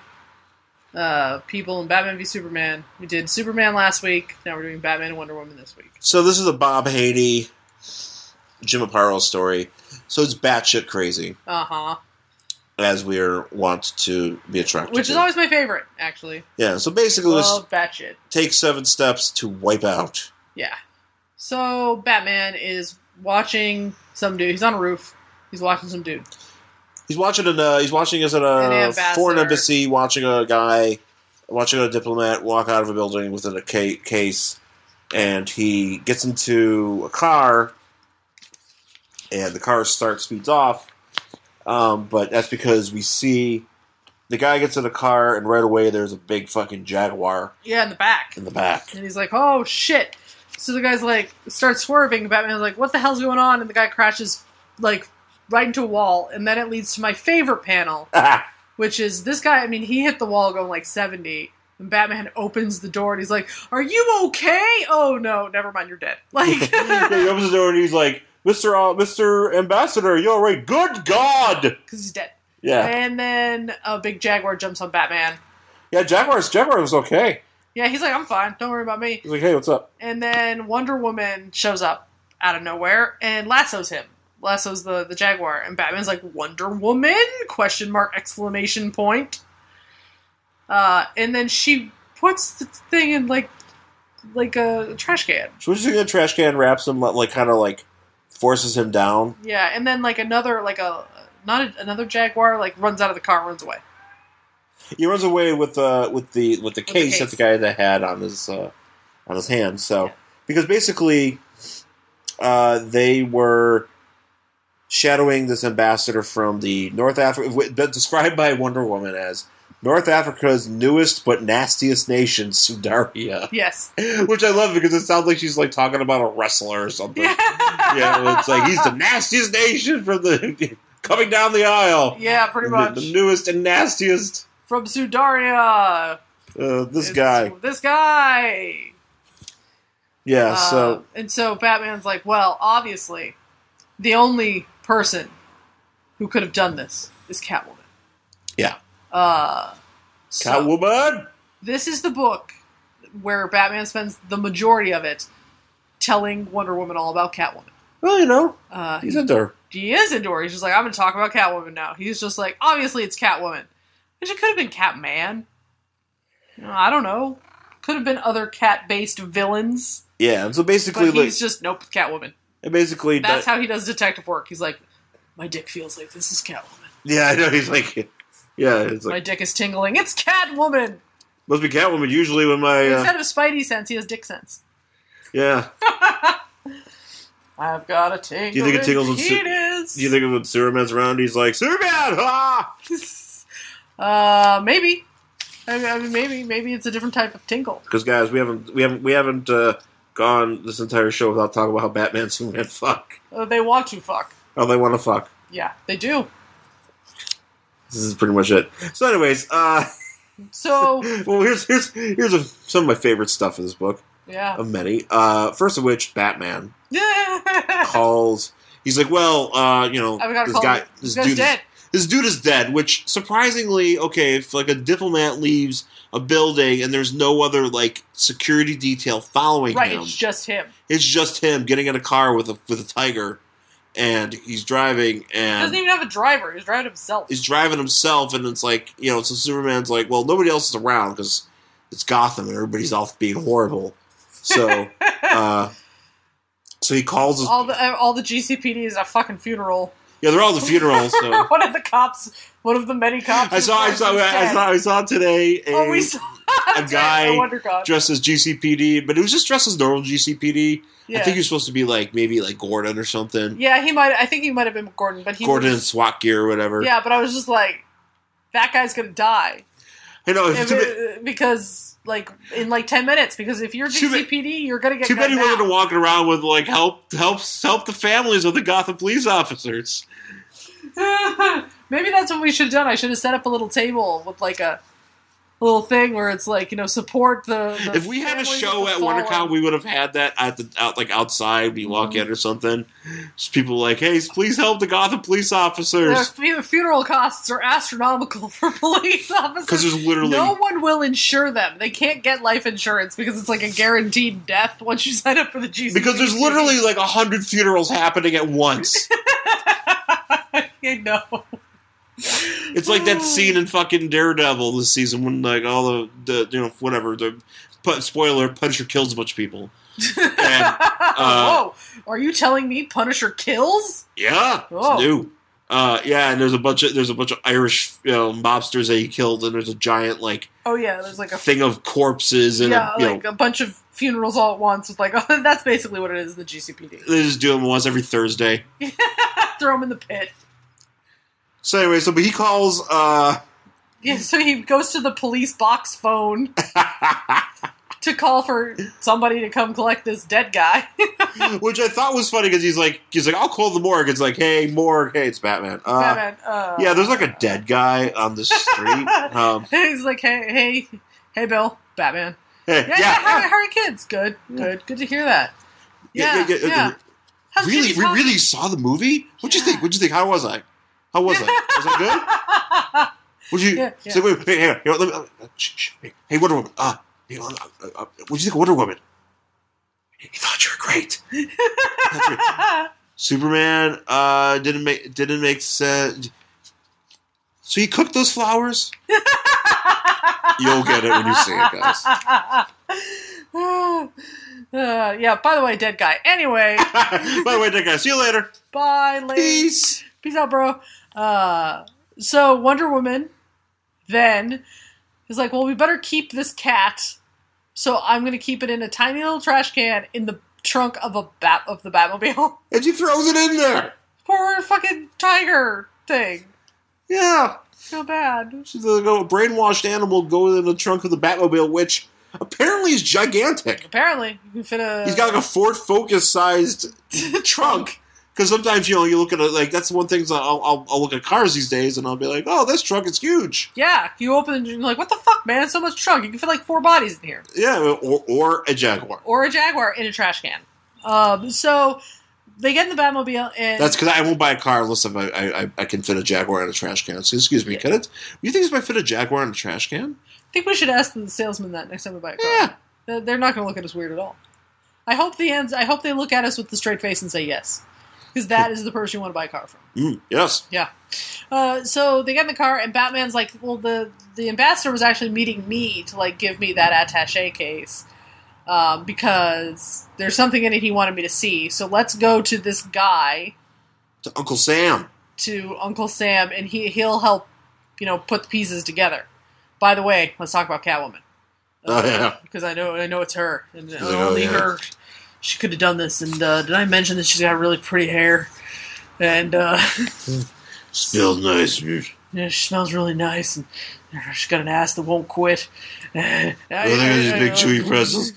uh, people in Batman v Superman, we did Superman last week, now we're doing Batman and Wonder Woman this week.
so this is a Bob Haney, Jim Aparo story. So it's batshit crazy,
Uh-huh.
as we are wont to be attracted
Which
to.
is always my favorite, actually.
Yeah, so basically, let's
Love batshit.
take seven steps to wipe out.
Yeah. So, Batman is watching some dude. He's on a roof. He's watching some dude.
He's watching an. Uh, he's watching us at
An
a
ambassador.
foreign embassy. Watching a guy, watching a diplomat walk out of a building within a ca- case, and he gets into a car, and the car starts speeds off. Um, but that's because we see the guy gets in the car, and right away there's a big fucking Jaguar
Yeah, in the back.
in the back.
And he's like, oh, shit. So the guy's like, starts swerving. Batman's like, what the hell's going on? And the guy crashes, like, right into a wall. And then it leads to my favorite panel, which is this guy, I mean, he hit the wall going like seventy. And Batman opens the door and he's like, "Are you okay?" "Oh no, never mind, you're dead." Like,
yeah, he opens the door and he's like, Mister Uh, Mister Ambassador, you all right? Good God!
Because he's dead.
Yeah.
And then a big jaguar jumps on Batman.
Yeah, Jaguar's Jaguar was okay.
Yeah, he's like, "I'm fine. Don't worry about me."
He's like, "Hey, what's up?"
And then Wonder Woman shows up out of nowhere and lassos him. Lassos the, the jaguar. And Batman's like, "Wonder Woman?" Question mark, exclamation point. Uh, and then she puts the thing in, like, like a trash can.
She puts it in a trash can, wraps him, like, kind of, like, forces him down.
Yeah, and then, like, another, like, a, not a, another jaguar, like, runs out of the car and runs away.
He runs away with the with the with the
With the
case
case.
that the guy that had on his uh, on his hand. So
Yeah.
because basically, uh, they were shadowing this ambassador from the North Africa, described by Wonder Woman as North Africa's newest but nastiest nation, Sudaria.
Yes.
Which I love because it sounds like she's like talking about a wrestler or something.
Yeah,
Yeah, it's like he's the nastiest nation from the coming down the aisle.
yeah pretty
The-
much.
the newest and nastiest.
From Sudaria.
Uh, this
It's
guy.
This guy.
Yeah,
Uh,
so
and so Batman's like, well, obviously, the only person who could have done this is Catwoman.
yeah,
Uh, so
Catwoman.
this is the book where Batman spends the majority of it telling Wonder Woman all about Catwoman.
Well, you know,
Uh,
he's into her.
he is into her. He's just like, I'm going to talk about Catwoman now. He's just like, obviously it's Catwoman. Which it could have been Catman. You know, I don't know. Could have been other cat-based villains.
Yeah, and so basically,
But
like,
he's just, nope, Catwoman.
and basically,
That's
that-
how he does detective work. He's like, my dick feels like this is Catwoman.
yeah, I know. He's like, yeah, it's
My
like
dick is tingling. It's Catwoman!
must be Catwoman. Usually, when my uh,
Instead of Spidey sense, he has dick sense.
yeah,
I've got a tingle.
do you think it tingles when Su-
penis.
do you think when Superman's around, he's like Superman? Ah!
Uh, maybe. I mean, I mean, maybe, maybe it's a different type of tingle.
Because guys, we haven't we haven't we haven't uh, gone this entire show without talking about how Batman and Superman fuck.
Uh, they want to fuck.
Oh, they want to fuck.
Yeah, they do.
This is pretty much it. So, anyways, uh,
So,
well, here's here's here's a, some of my favorite stuff in this book.
yeah.
Of many. Uh, first of which, Batman
Yeah.
calls. He's like, well, uh, you know,
I've got to
this
call
guy,
him.
this
This guy's
dude,
dead.
Is, this dude is dead. Which surprisingly, okay, if like a diplomat leaves a building and there's no other like security detail following
Right,
him,
it's just him.
it's just him getting in a car with a with a tiger, and he's driving
He
and
doesn't even have a driver. He's driving himself.
he's driving himself, and it's like, you know, so Superman's like, well, nobody else is around because it's Gotham and everybody's off being horrible. So, uh, so he calls his,
all the uh, all the G C P D is a fucking funeral.
yeah, they're all at the funeral. So
One of the cops, one of the many cops.
I saw, I saw, I saw, I saw today a,
Oh, we saw
a guy
I wonder God.
dressed as G C P D, but it was just dressed as normal G C P D.
Yeah.
I think he was supposed to be like maybe like Gordon or something.
Yeah, he might. I think he might have been Gordon, but he
Gordon in
was,
SWAT gear or whatever.
yeah, but I was just like, that guy's gonna die
I know.
If
too, ba-
it- because like in like ten minutes. Because if you're
Too
G C P D, you're gonna get
too many
gunned
women
down.
are walking around with like help, help, help the families of the Gotham police officers.
Maybe that's what we should have done. I should have set up a little table with like a, a little thing where it's like, you know, support the. the
If we had a
families
show
of the
at
fallen.
WonderCon, we would have had that at the out like outside. We walk
Mm-hmm.
in or something. Just people like, hey, please help the Gotham police
Their
officers.
fu- funeral costs are astronomical for police officers.
'Cause there's literally-
no one will insure them. They can't get life insurance because it's like a guaranteed death once you sign up for the G C P D.
Because there's literally like a hundred funerals happening at once.
I know.
It's like that scene in fucking Daredevil this season when like all the, the you know whatever the but spoiler Punisher kills a bunch of people. And, uh,
Whoa! Are you telling me Punisher kills?
yeah,
Oh.
it's new. Uh, yeah, and there's a bunch of there's a bunch of Irish you know, mobsters that he killed, and there's a giant like
Oh yeah, there's like a
thing of corpses and
yeah,
a, you
like
know,
a bunch of funerals all at once. With like, oh, that's basically what it is. The G C P D.
they just do them once every Thursday.
Throw him in the pit.
So anyway, so but he calls. Uh,
Yeah, so he goes to the police box phone to call for somebody to come collect this dead guy.
which I thought was funny because he's like he's like I'll call the morgue. It's like hey morgue, hey it's Batman. Uh,
Batman, uh,
Yeah, there's like a dead guy on the street. Um,
He's like, hey, hey, hey, Bill. Batman.
Yeah,
Yeah, yeah,
yeah.
how, how are your kids? Good, good, good to hear that. Yeah, yeah. yeah. How's
Really,
Jimmy
we
Tom-
really saw the movie? What'd you think? What'd you think? How was I? How was I? Was I good? Would you
Yeah, yeah.
say, wait, wait, hey, hey, let me, uh, shh, shh, hey, hey, Wonder Woman. Uh, hey, uh, uh, uh, what'd you think of Wonder Woman? He thought you were great. Thought you were- Superman uh, didn't make didn't make sense. So you cooked those flowers? You'll get it when you see it, guys.
uh, yeah, by the way, dead guy. Anyway.
By the way, dead guy. See you later.
Bye, ladies.
Peace.
Peace out, bro. Uh, so Wonder Woman then is like, well, we better keep this cat. So I'm going to keep it in a tiny little trash can in the trunk of a bat of the Batmobile.
And she throws it in there.
Poor fucking tiger thing.
Yeah.
Feel bad.
She's like a brainwashed animal going in the trunk of the Batmobile, which apparently is gigantic.
Apparently, you can fit a.
He's got like a Ford Focus sized trunk. Because sometimes, you know, you look at it, like, that's one thing, I'll, I'll, I'll look at cars these days and I'll be like, oh, this trunk is huge.
Yeah, you open it and you're like, what the fuck, man? So much trunk. You can fit like four bodies in here.
Yeah, or, or a Jaguar.
Or a Jaguar in a trash can. Um, so they get in the Batmobile and.
That's because I won't buy a car unless I, I, I can fit a Jaguar in a trash can. So, excuse me, yeah. Can it? You think this might fit a Jaguar in a trash can?
I think we should ask the salesman that next time we buy a car.
Yeah.
They're not going to look at us weird at all. I hope the ends. I hope they look at us with the straight face and say yes. Because that is the person you want to buy a car from.
Mm, yes.
Yeah. Uh, so they get in the car, and Batman's like, well, the, the ambassador was actually meeting me to, like, give me that attaché case. Um, because there's something in it he wanted me to see. So let's go to this guy.
To Uncle Sam.
To Uncle Sam, and he, he'll help, you know, put the pieces together. By the way, let's talk about Catwoman. Uh,
oh, yeah.
Because I know I know it's her. And
like,
only
oh, yeah.
her... She could have done this, and uh, did I mention that she's got really pretty hair? And uh,
smells nice.
Yeah, she smells really nice, and she's got an ass that won't quit. Uh,
look at these big chewy pretzels.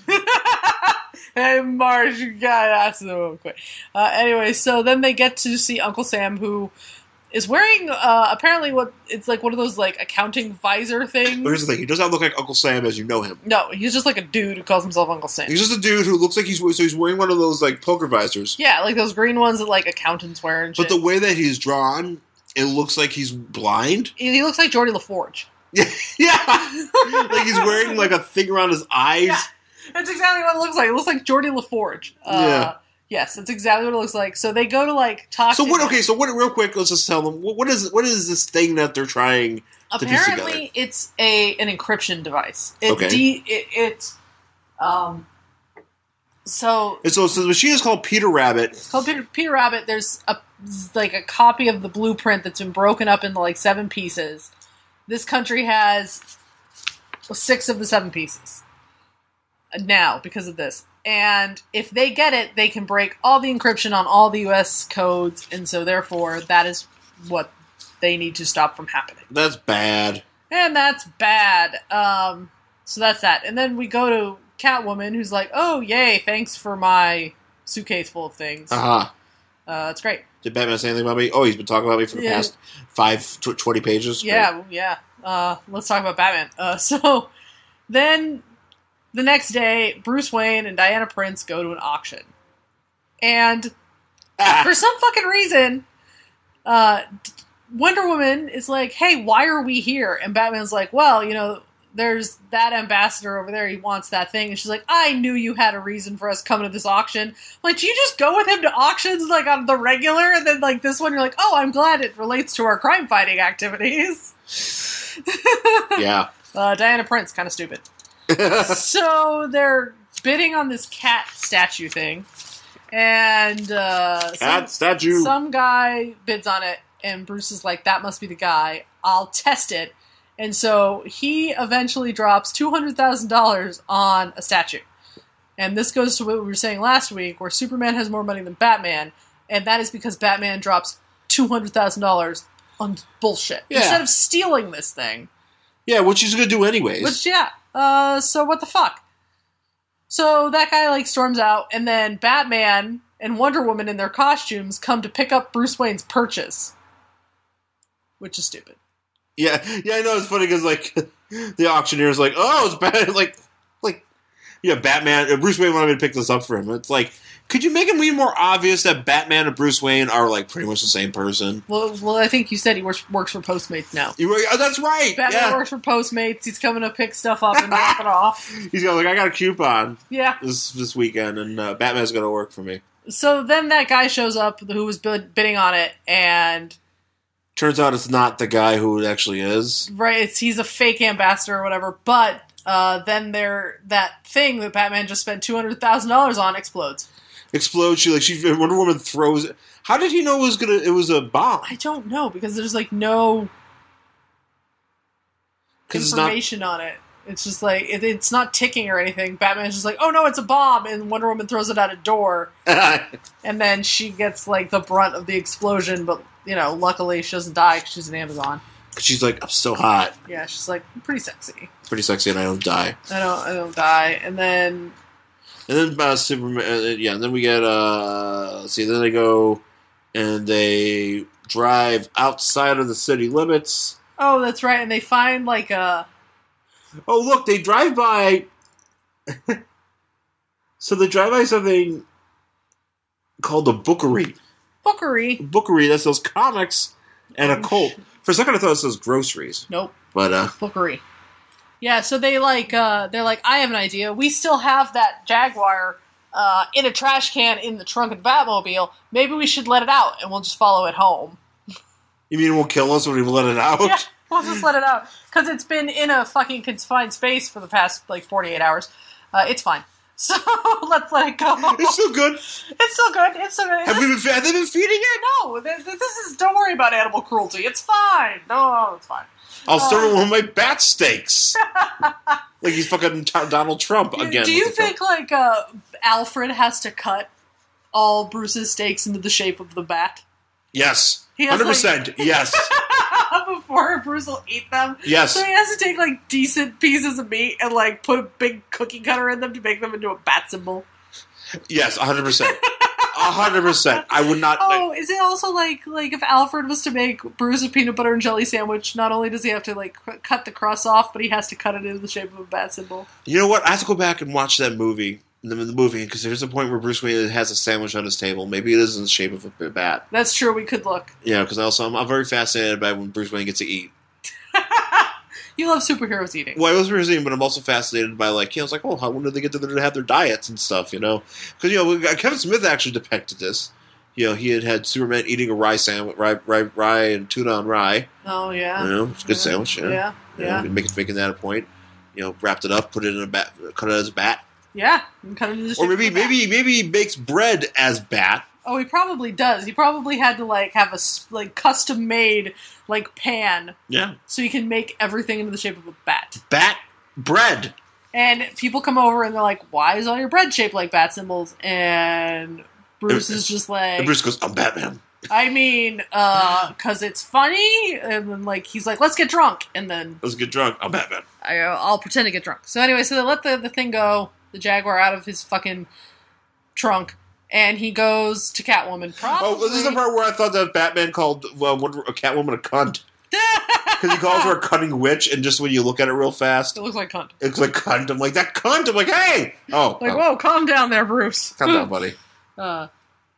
Hey, Marge, you got an ass that won't quit. Uh, anyway, so then they get to see Uncle Sam, who is wearing uh, apparently what it's like one of those like accounting visor things.
But here's the thing: he does not look like Uncle Sam as you know him.
No, he's just like a dude who calls himself Uncle Sam.
He's just a dude who looks like he's so he's wearing one of those like poker visors.
Yeah, like those green ones that like accountants wear and shit.
But the way that he's drawn, it looks like he's blind.
He looks like Geordie LaForge.
Yeah, yeah. Like he's wearing like a thing around his eyes.
Yeah, that's exactly what it looks like. It looks like Geordie LaForge. Uh,
yeah.
Yes, that's exactly what it looks like. So they go to like talk.
So
to
what?
him.
Okay, so what? Real quick, let's just tell them what, what is what is this thing that they're trying to piece together?
Apparently, it's a an encryption device. It
okay.
De- it, it um. So.
And so, so the machine is called Peter Rabbit.
It's called Peter, Peter Rabbit. There's a like a copy of the blueprint that's been broken up into like seven pieces. This country has six of the seven pieces now because of this. And if they get it, they can break all the encryption on all the U S codes, and so therefore that is what they need to stop from happening.
That's bad.
And that's bad. Um, so that's that. And then we go to Catwoman, who's like, oh, yay, thanks for my suitcase full of things.
Uh-huh.
Uh, that's great.
Did Batman say anything about me? Oh, he's been talking about me for the
Yeah.
past five, tw- twenty pages?
Yeah,
Great.
yeah. Uh, let's talk about Batman. Uh, so then the next day, Bruce Wayne and Diana Prince go to an auction. And
Ah.
for some fucking reason, uh, Wonder Woman is like, hey, why are we here? And Batman's like, well, you know, there's that ambassador over there. He wants that thing. And she's like, I knew you had a reason for us coming to this auction. I'm like, do you just go with him to auctions like on the regular? And then like this one, you're like, oh, I'm glad it relates to our crime fighting activities.
Yeah.
Uh, Diana Prince, kind of stupid. So they're bidding on this cat statue thing. And uh,
cat
some,
statue.
Some guy bids on it. And Bruce is like, that must be the guy. I'll test it. And so he eventually drops two hundred thousand dollars on a statue. And this goes to what we were saying last week, where Superman has more money than Batman, and that is because Batman drops two hundred thousand dollars on bullshit.
Yeah.
Instead of stealing this thing.
Yeah, which he's going to do anyways.
Which, yeah. Uh, so what the fuck? So that guy, like, storms out, and then Batman and Wonder Woman in their costumes come to pick up Bruce Wayne's purchase. Which is stupid.
Yeah, yeah, I know, it's funny because, like, the auctioneer's like, oh, it's bad. Like, Yeah, Batman. uh, Bruce Wayne wanted me to pick this up for him. It's like, could you make it be more obvious that Batman and Bruce Wayne are like pretty much the same person?
Well, well, I think you said he works works for Postmates now.
You, oh, that's right.
Batman
yeah.
works for Postmates. He's coming to pick stuff up and drop it off.
He's going like, I got a coupon.
Yeah.
This this weekend, and uh, Batman's going to work for me.
So then that guy shows up who was bid- bidding on it, and
turns out it's not the guy who it actually is.
Right, it's, he's a fake ambassador or whatever. But uh, then there, that thing that Batman just spent two hundred thousand dollars on explodes.
Explodes. She like she Wonder Woman throws it. How did he know it was gonna? It was a bomb.
I don't know because there's like no information on it. It's just like it, it's not ticking or anything. Batman's just like, oh no, it's a bomb, and Wonder Woman throws it out a door, and then she gets like the brunt of the explosion. But you know, luckily she doesn't die because she's an Amazon.
She's like, I'm so hot.
Yeah, she's like I'm pretty sexy.
Pretty sexy, and I don't die.
I don't, I don't die, and then.
And then uh, Superman, uh, yeah. And then we get, uh, let's see. Then they go and they drive outside of the city limits.
Oh, that's right. And they find like a.
Oh, look! They drive by. So they drive by something called a bookery.
Bookery.
Bookery that sells comics and a cult. For a second, I thought it says groceries.
Nope.
But uh,
bookery. Yeah, so they like uh, they're like, I have an idea. We still have that Jaguar uh, in a trash can in the trunk of the Batmobile. Maybe we should let it out, and we'll just follow it home.
You mean it won't kill us when we let it out?
Yeah, we'll just let it out because it's been in a fucking confined space for the past like forty-eight hours. Uh, it's fine. So let's let it go.
It's still good.
It's still good. It's still good.
Have, we been, have they been feeding it?
No, this is. Don't worry about animal cruelty. It's fine. No, no, it's fine.
I'll
uh,
serve him one of my bat steaks. Like he's fucking t- Donald Trump again.
Do you think like uh, Alfred has to cut all Bruce's steaks into the shape of the bat?
Yes,
one
hundred percent. Yes.
Before Bruce will eat them.
Yes.
So he has to take like decent pieces of meat and like put a big cookie cutter in them to make them into a bat symbol.
Yes, hundred percent. A hundred percent. I would not.
Oh,
like,
is it also like like if Alfred was to make Bruce a peanut butter and jelly sandwich? Not only does he have to like c- cut the crust off, but he has to cut it into the shape of a bat symbol.
You know what? I have to go back and watch that movie. The, the movie because there's a point where Bruce Wayne has a sandwich on his table. Maybe it is in the shape of a bat.
That's true. We could look.
Yeah, because also I'm, I'm very fascinated by when Bruce Wayne gets to eat.
You love superheroes eating.
Well, I love superheroes eating, but I'm also fascinated by like, you know, it's like, oh, how when do they get to, to have their diets and stuff? You know, because you know Kevin Smith actually depicted this. You know, he had had Superman eating a rye sandwich, rye, rye, rye and tuna on rye.
Oh yeah,
you know, it's a good yeah. sandwich. Yeah,
yeah,
you
yeah.
know, making making that a point. You know, wrapped it up, put it in a bat, cut it as a bat.
Yeah, and cut it into the shape
or maybe
of a bat.
maybe maybe he makes bread as bat.
Oh, he probably does. He probably had to like have a like custom made like pan.
Yeah.
So he can make everything into the shape of a bat.
Bat bread.
And people come over and they're like, "Why is all your bread shaped like bat symbols?" And Bruce and, is just like,
and Bruce goes, "I'm Batman."
I mean, uh, cause it's funny, and then like he's like, "Let's get drunk," and then
let's get drunk. I'm Batman.
I, I'll pretend to get drunk. So anyway, so they let the the thing go, the Jaguar out of his fucking trunk. And he goes to Catwoman. Probably.
Oh, this is the part where I thought that Batman called uh, Wonder, a Catwoman a cunt. Because he calls her a cunning witch, and just when you look at it real fast,
it looks like cunt.
It looks like cunt. I'm like, that cunt. I'm like, hey! Oh.
Like,
oh.
whoa, calm down there, Bruce.
Calm down, buddy.
Uh,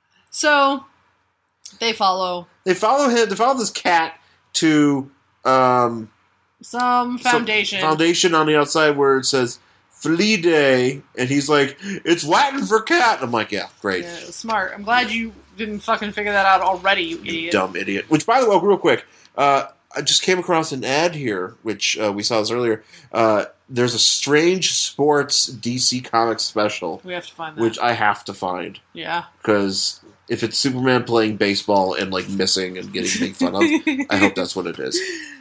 so, they follow.
They follow him. They follow this cat to um,
some foundation.
Some foundation on the outside where it says Felidae, and he's like, it's Latin for cat. I'm like, yeah, great.
Yeah, smart. I'm glad you didn't fucking figure that out already, you idiot.
You dumb idiot. Which, by the way, real quick, uh, I just came across an ad here, which uh, we saw this earlier. Uh, there's a Strange Sports D C Comics special.
We have to find that.
Which I have to find.
Yeah.
Because if it's Superman playing baseball and, like, missing and getting made fun of, I hope that's what it is.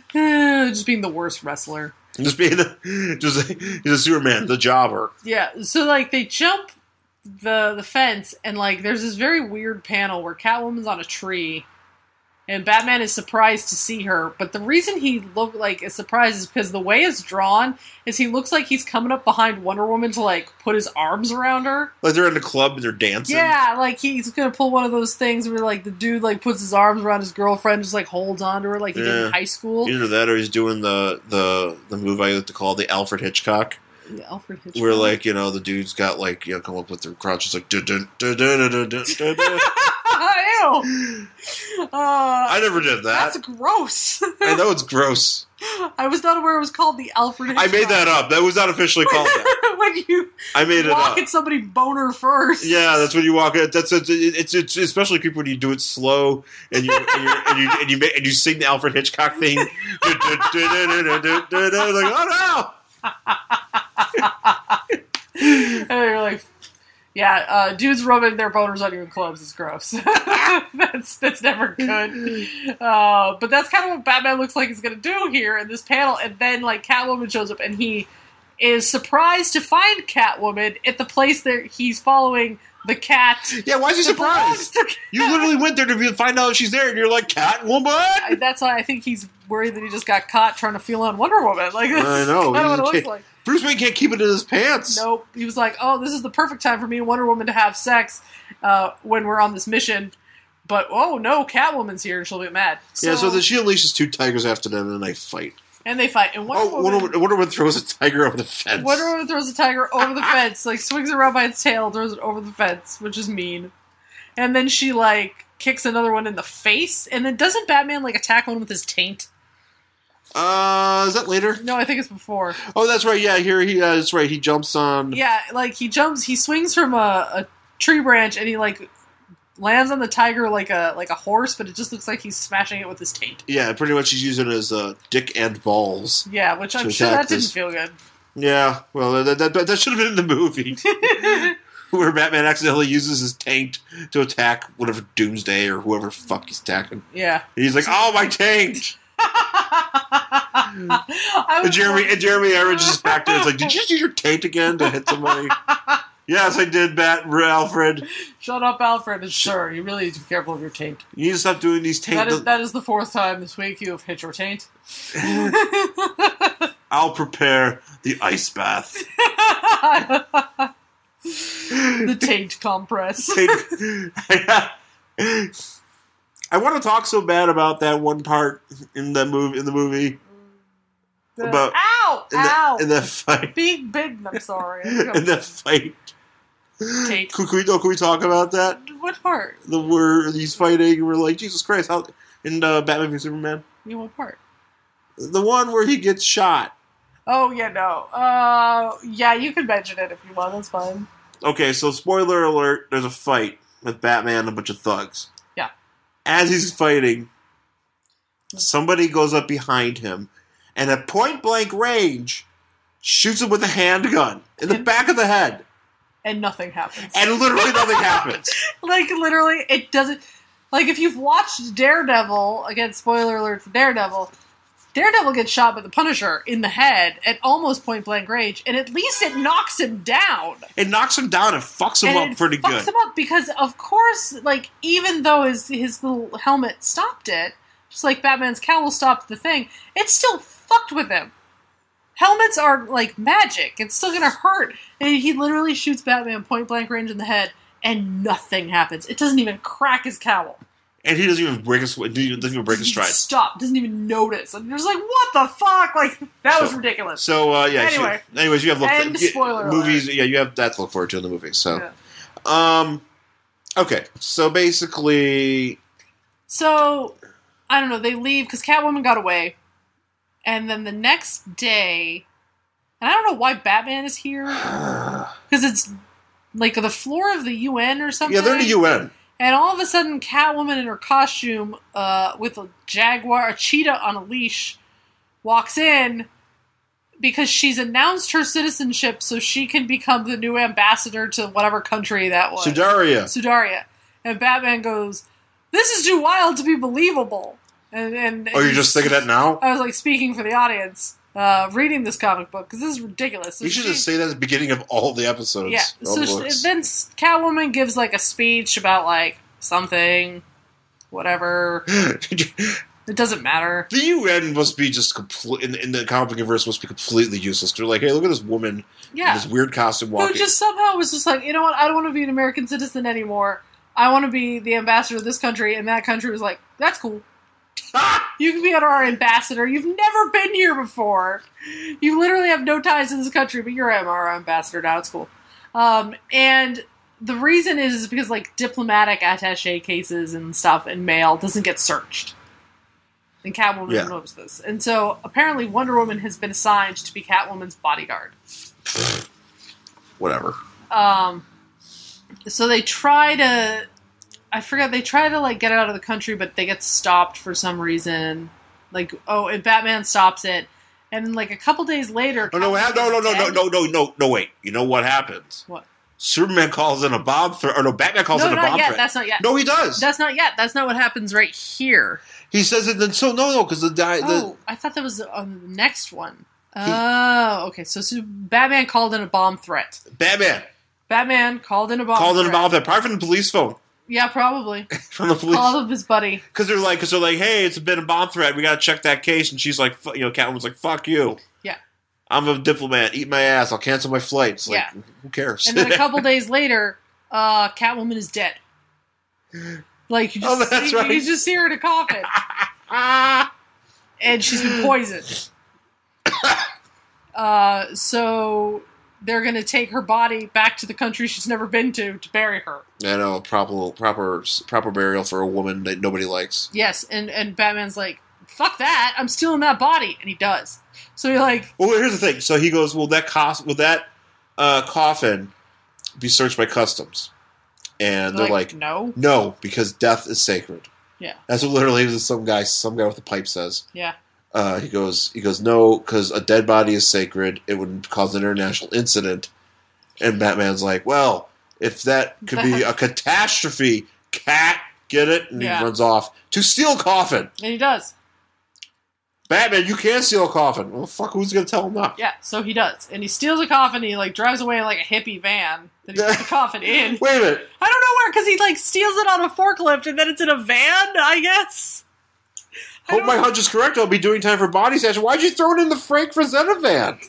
Just being the worst wrestler.
Just being a, just he's a Superman, the jobber.
Yeah, so like they jump the the fence, and like there's this very weird panel where Catwoman's on a tree, and Batman is surprised to see her. But the reason he look like is surprised is because the way it's drawn is he looks like he's coming up behind Wonder Woman to like put his arms around her.
Like they're in a club and they're dancing.
Yeah, like he's gonna pull one of those things where like the dude like puts his arms around his girlfriend, just like holds on to her like he
yeah.
did in high school.
Either that or he's doing the the the move I like to call the Alfred Hitchcock,
The Alfred Hitchcock.
Where, like, you know, the dude's got, like, you know, come up with their crotches, like, dun dun dun dun dun dun dun dun.
Ew! Uh,
I never did that.
That's gross.
I know it's gross.
I was not aware it was called the Alfred Hitchcock.
I made that up. That was not officially called that.
When you
I made it
walk
up.
at somebody boner first.
Yeah, that's when you walk it. That's it's, it's it's especially creepy when you do it slow and you and, you're, and you and you make, and you sing the Alfred Hitchcock theme. Like, oh
And you're like, yeah, uh, dudes rubbing their boners on your clothes is gross. that's that's never good. Uh, but that's kind of what Batman looks like he's going to do here in this panel. And then, like, Catwoman shows up, and he is surprised to find Catwoman at the place that he's following the cat.
Yeah, why is he surprised? You literally went there to find out if she's there, and you're like, Catwoman?
That's why I think he's worried that he just got caught trying to feel on Wonder Woman. Like, that's
I know.
kind of what it looks
Can't-
like.
Bruce Wayne can't keep it in his pants.
Nope. He was like, oh, this is the perfect time for me and Wonder Woman to have sex uh, when we're on this mission. But, oh, no, Catwoman's here and she'll get mad. So,
yeah, so then she unleashes two tigers after them, and they fight.
And they fight. And Wonder,
Oh,
Woman,
Wonder Woman, Wonder Woman throws a tiger over the fence.
Wonder Woman throws a tiger over the fence, like, swings it around by its tail, throws it over the fence, which is mean. And then she, like, kicks another one in the face. And then doesn't Batman, like, attack one with his taint?
Uh, is that later?
No, I think it's before.
Oh, that's right. Yeah, here he. Uh, that's right. He jumps on.
Yeah, like, he jumps, he swings from a, a tree branch, and he, like, lands on the tiger like a like a horse, but it just looks like he's smashing it with his taint.
Yeah, pretty much he's using it as uh, dick and balls.
Yeah, which I'm
to
sure
attack
that didn't
this.
feel good.
Yeah, well, that that, that should have been in the movie. Where Batman accidentally uses his taint to attack whatever Doomsday or whoever the fuck he's attacking.
Yeah.
And he's like, oh, my taint! and, Jeremy, and Jeremy Irons is back there. It's like, did you just use your taint again to hit somebody? Yes, I did, Bat Alfred.
Shut up, Alfred. And sure, you really need to be careful of your taint.
You need to stop doing these taint.
That is, that is the fourth time this week you have hit your taint.
I'll prepare the ice bath.
The taint compress.
I want to talk so bad about that one part in the movie. In the movie,
The-
about
ow!
in
Ow!
the, in that fight.
Big, big. I'm sorry.
In that fight.
Taint.
Can, can we can we talk about that?
What part?
The where he's fighting, and we're like, Jesus Christ! How in uh, Batman v Superman?
You what part?
The one where he gets shot.
Oh yeah, no. Uh, yeah, you can mention it if you want. That's fine.
Okay, so spoiler alert: there's a fight with Batman and a bunch of thugs.
Yeah.
As he's fighting, somebody goes up behind him, and at point blank range, shoots him with a handgun in the
And-
back of the head,
And nothing happens.
and literally nothing happens.
Like, literally, it doesn't... Like, if you've watched Daredevil, again, spoiler alert for Daredevil, Daredevil gets shot by the Punisher in the head at almost point-blank range, and at least it knocks him down.
It knocks him down and fucks him
and
up pretty
it fucks
good.
him up because, of course, like, even though his, his little helmet stopped it, just like Batman's cowl stopped the thing, it still fucked with him. Helmets are, like, magic. It's still gonna hurt. And he literally shoots Batman point-blank range in the head, and nothing happens. It doesn't even crack his cowl.
And he doesn't even break his doesn't even break his stride.
Stop. Doesn't even notice. And you're just like, what the fuck? Like, that was
So-
ridiculous.
So uh, yeah.
Anyway.
so- anyways, you have look,
End
yeah,
spoiler
movies. Yeah, you have that to look forward to in the movies. So,
Yeah.
um, okay. So basically,
So, I don't know, they leave because Catwoman got away. And then the next day, and I don't know why Batman is here. Because it's like the floor of the U N or something.
yeah, they're in the U N.
And all of a sudden, Catwoman in her costume, uh, with a jaguar, a cheetah on a leash, walks in because she's announced her citizenship so she can become the new ambassador to whatever country that was.
Sudaria.
Sudaria. And Batman goes, "This is too wild to be believable." And, and
Oh, you're just thinking that now?
I was like speaking for the audience, uh, reading this comic book because this is ridiculous. So
You should
she-
just say that at the beginning of all the episodes.
yeah.
all
So
the
she,
books.
then Catwoman gives like a speech about like something, whatever. It doesn't matter.
The U N must be just complete in, in the comic book universe must be completely useless. They're like, hey, look at this woman
Yeah.
in this weird costume
Who
walking.
just somehow was just like, you know what? I don't want to be an American citizen anymore. I want to be the ambassador of this country, and that country was like, that's cool. You can be our ambassador. You've never been here before. You literally have no ties to this country, but you're our ambassador now. It's cool. Um, and the reason is, is because, like, diplomatic attaché cases and stuff and mail doesn't get searched. And Catwoman
Yeah.
knows this. And so, apparently, Wonder Woman has been assigned to be Catwoman's bodyguard.
Whatever.
Um, so they try to... I forget, they try to, like, get it out of the country, but they get stopped for some reason. Like, oh, and Batman stops it. And then, like, a couple days later...
Oh, no, no, no, no, no, no, no, no, no, wait. You know what happens?
What?
Superman calls in a bomb threat, or no, Batman calls
no,
in a
not
bomb
yet.
threat.
That's not yet.
No, he does.
That's not yet. That's not what happens right here.
He says it then, so, no, no, because the guy...
Oh, I thought that was on the next one. Oh, okay. So, so Batman called in a bomb threat.
Batman
Batman called in a bomb
called
threat.
in a bomb threat, probably from the police phone.
Yeah, probably.
From the police.
Called up his buddy.
Because they're like, because they're like, hey, it's been a bomb threat. We got to check that case. And she's like, fu- you know, Catwoman's like, fuck you.
Yeah.
I'm a diplomat. Eat my ass. I'll cancel my flights. Like,
Yeah.
who cares?
And then a couple days later, uh, Catwoman is dead. Like, you just,
Oh, that's
see,
right.
you just see her in a coffin. And she's been poisoned. Uh, so they're going to take her body back to the country she's never been to to bury her.
I know, proper, proper, proper burial for a woman that nobody likes.
Yes, and, and Batman's like, fuck that, I'm stealing that body. And he does. So you're like...
Well, here's the thing. So he goes, will that cost, will that uh, coffin be searched by customs? And they're
Like,
like,
no.
No, because death is sacred.
Yeah.
That's what literally some guy, some guy with a pipe says.
Yeah.
Uh, he goes, he goes, no, because a dead body is sacred. It would cause an international incident. And Batman's like, well, if that could be a catastrophe, cat, get it? And
Yeah.
he runs off to steal a coffin.
And he does.
Batman, you can't steal a coffin. Well, fuck, who's going to tell him not?
Yeah, so he does. And he steals a coffin, and he, like, drives away in, like, a hippie van that he put the coffin in.
Wait a minute.
I don't know where, because he, like, steals it on a forklift, and then it's in a van, I guess?
Hope my hunch is correct. I'll be doing time for body snatching. Why'd you throw it in the Frank Frazetta van?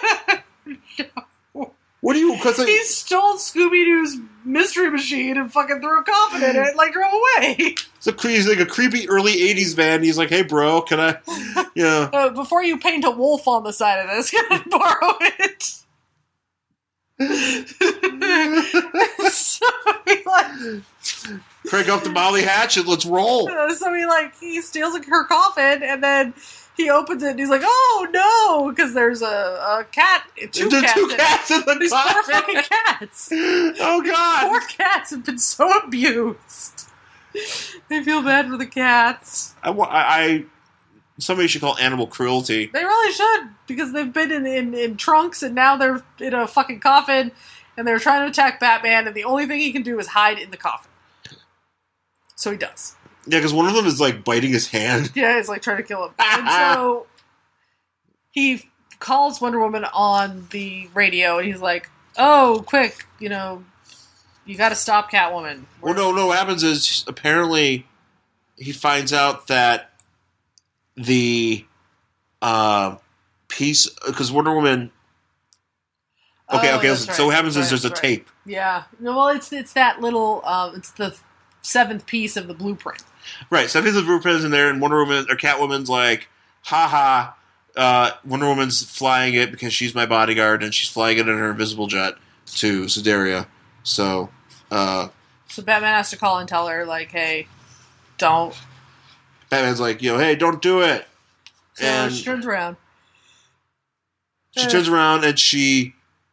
What do you... Cause
He stole Scooby-Doo's mystery machine and fucking threw a coffin in it and, like, drove away.
It's a, cre- he's like a creepy early eighties van. He's like, hey, bro, can I... You know...
Uh, before you paint a wolf on the side of this, can I borrow it? So he, like...
Crank up the Molly hatchet. Let's roll.
Uh, so he, like, he steals her coffin, and then he opens it, and he's like, oh, no, because there's a, a cat, two
The
cats.
two
in
cats
it.
in the
These poor
coffin.
fucking cats.
Oh, God.
Poor cats have been so abused. I feel bad for the cats.
I, wa- I, I somebody should call animal cruelty.
They really should, because they've been in, in, in trunks, and now they're in a fucking coffin, and they're trying to attack Batman, and the only thing he can do is hide in the coffin. So he does.
Yeah, because one of them is like biting his hand.
Yeah, he's like trying to kill him. And so he calls Wonder Woman on the radio, and he's like, oh, quick, you know, you gotta stop Catwoman.
Well, no, no. What happens is apparently he finds out that the uh, piece because Wonder Woman. Okay,
Oh,
okay.
that's
So,
right,
so what happens
that's
is there's a
right, that's right.
tape.
Yeah. No, well, it's it's that little, uh, it's the seventh piece of the blueprint.
Right, so I think the blueprint is in there, and Wonder Woman or Catwoman's like, haha, uh, Wonder Woman's flying it because she's my bodyguard, and she's flying it in her invisible jet to Sudaria. So, uh,
So Batman has to call and tell her, like, hey, don't.
Batman's like, yo, hey, don't do it.
So
and
she turns around.
she
Uh,
turns around and she.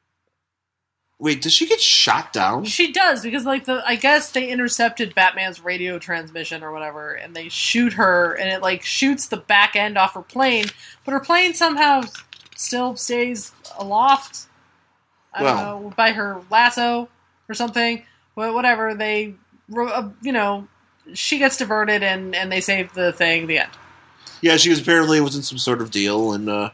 Wait, does she get shot down?
She does, because, like, the I guess they intercepted Batman's radio transmission or whatever, and they shoot her, and it, like, shoots the back end off her plane, but her plane somehow still stays aloft. I
Well.
don't know, by her lasso or something. But whatever, they, uh, you know, she gets diverted, and, and they save the thing, the end.
Yeah, she was apparently was in some sort of deal, and, uh,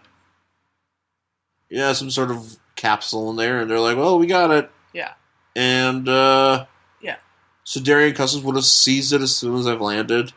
yeah, some sort of capsule in there, and they're like, well, we got it.
Yeah.
And, uh,
Yeah.
so Darien Customs would have seized it as soon as I've landed.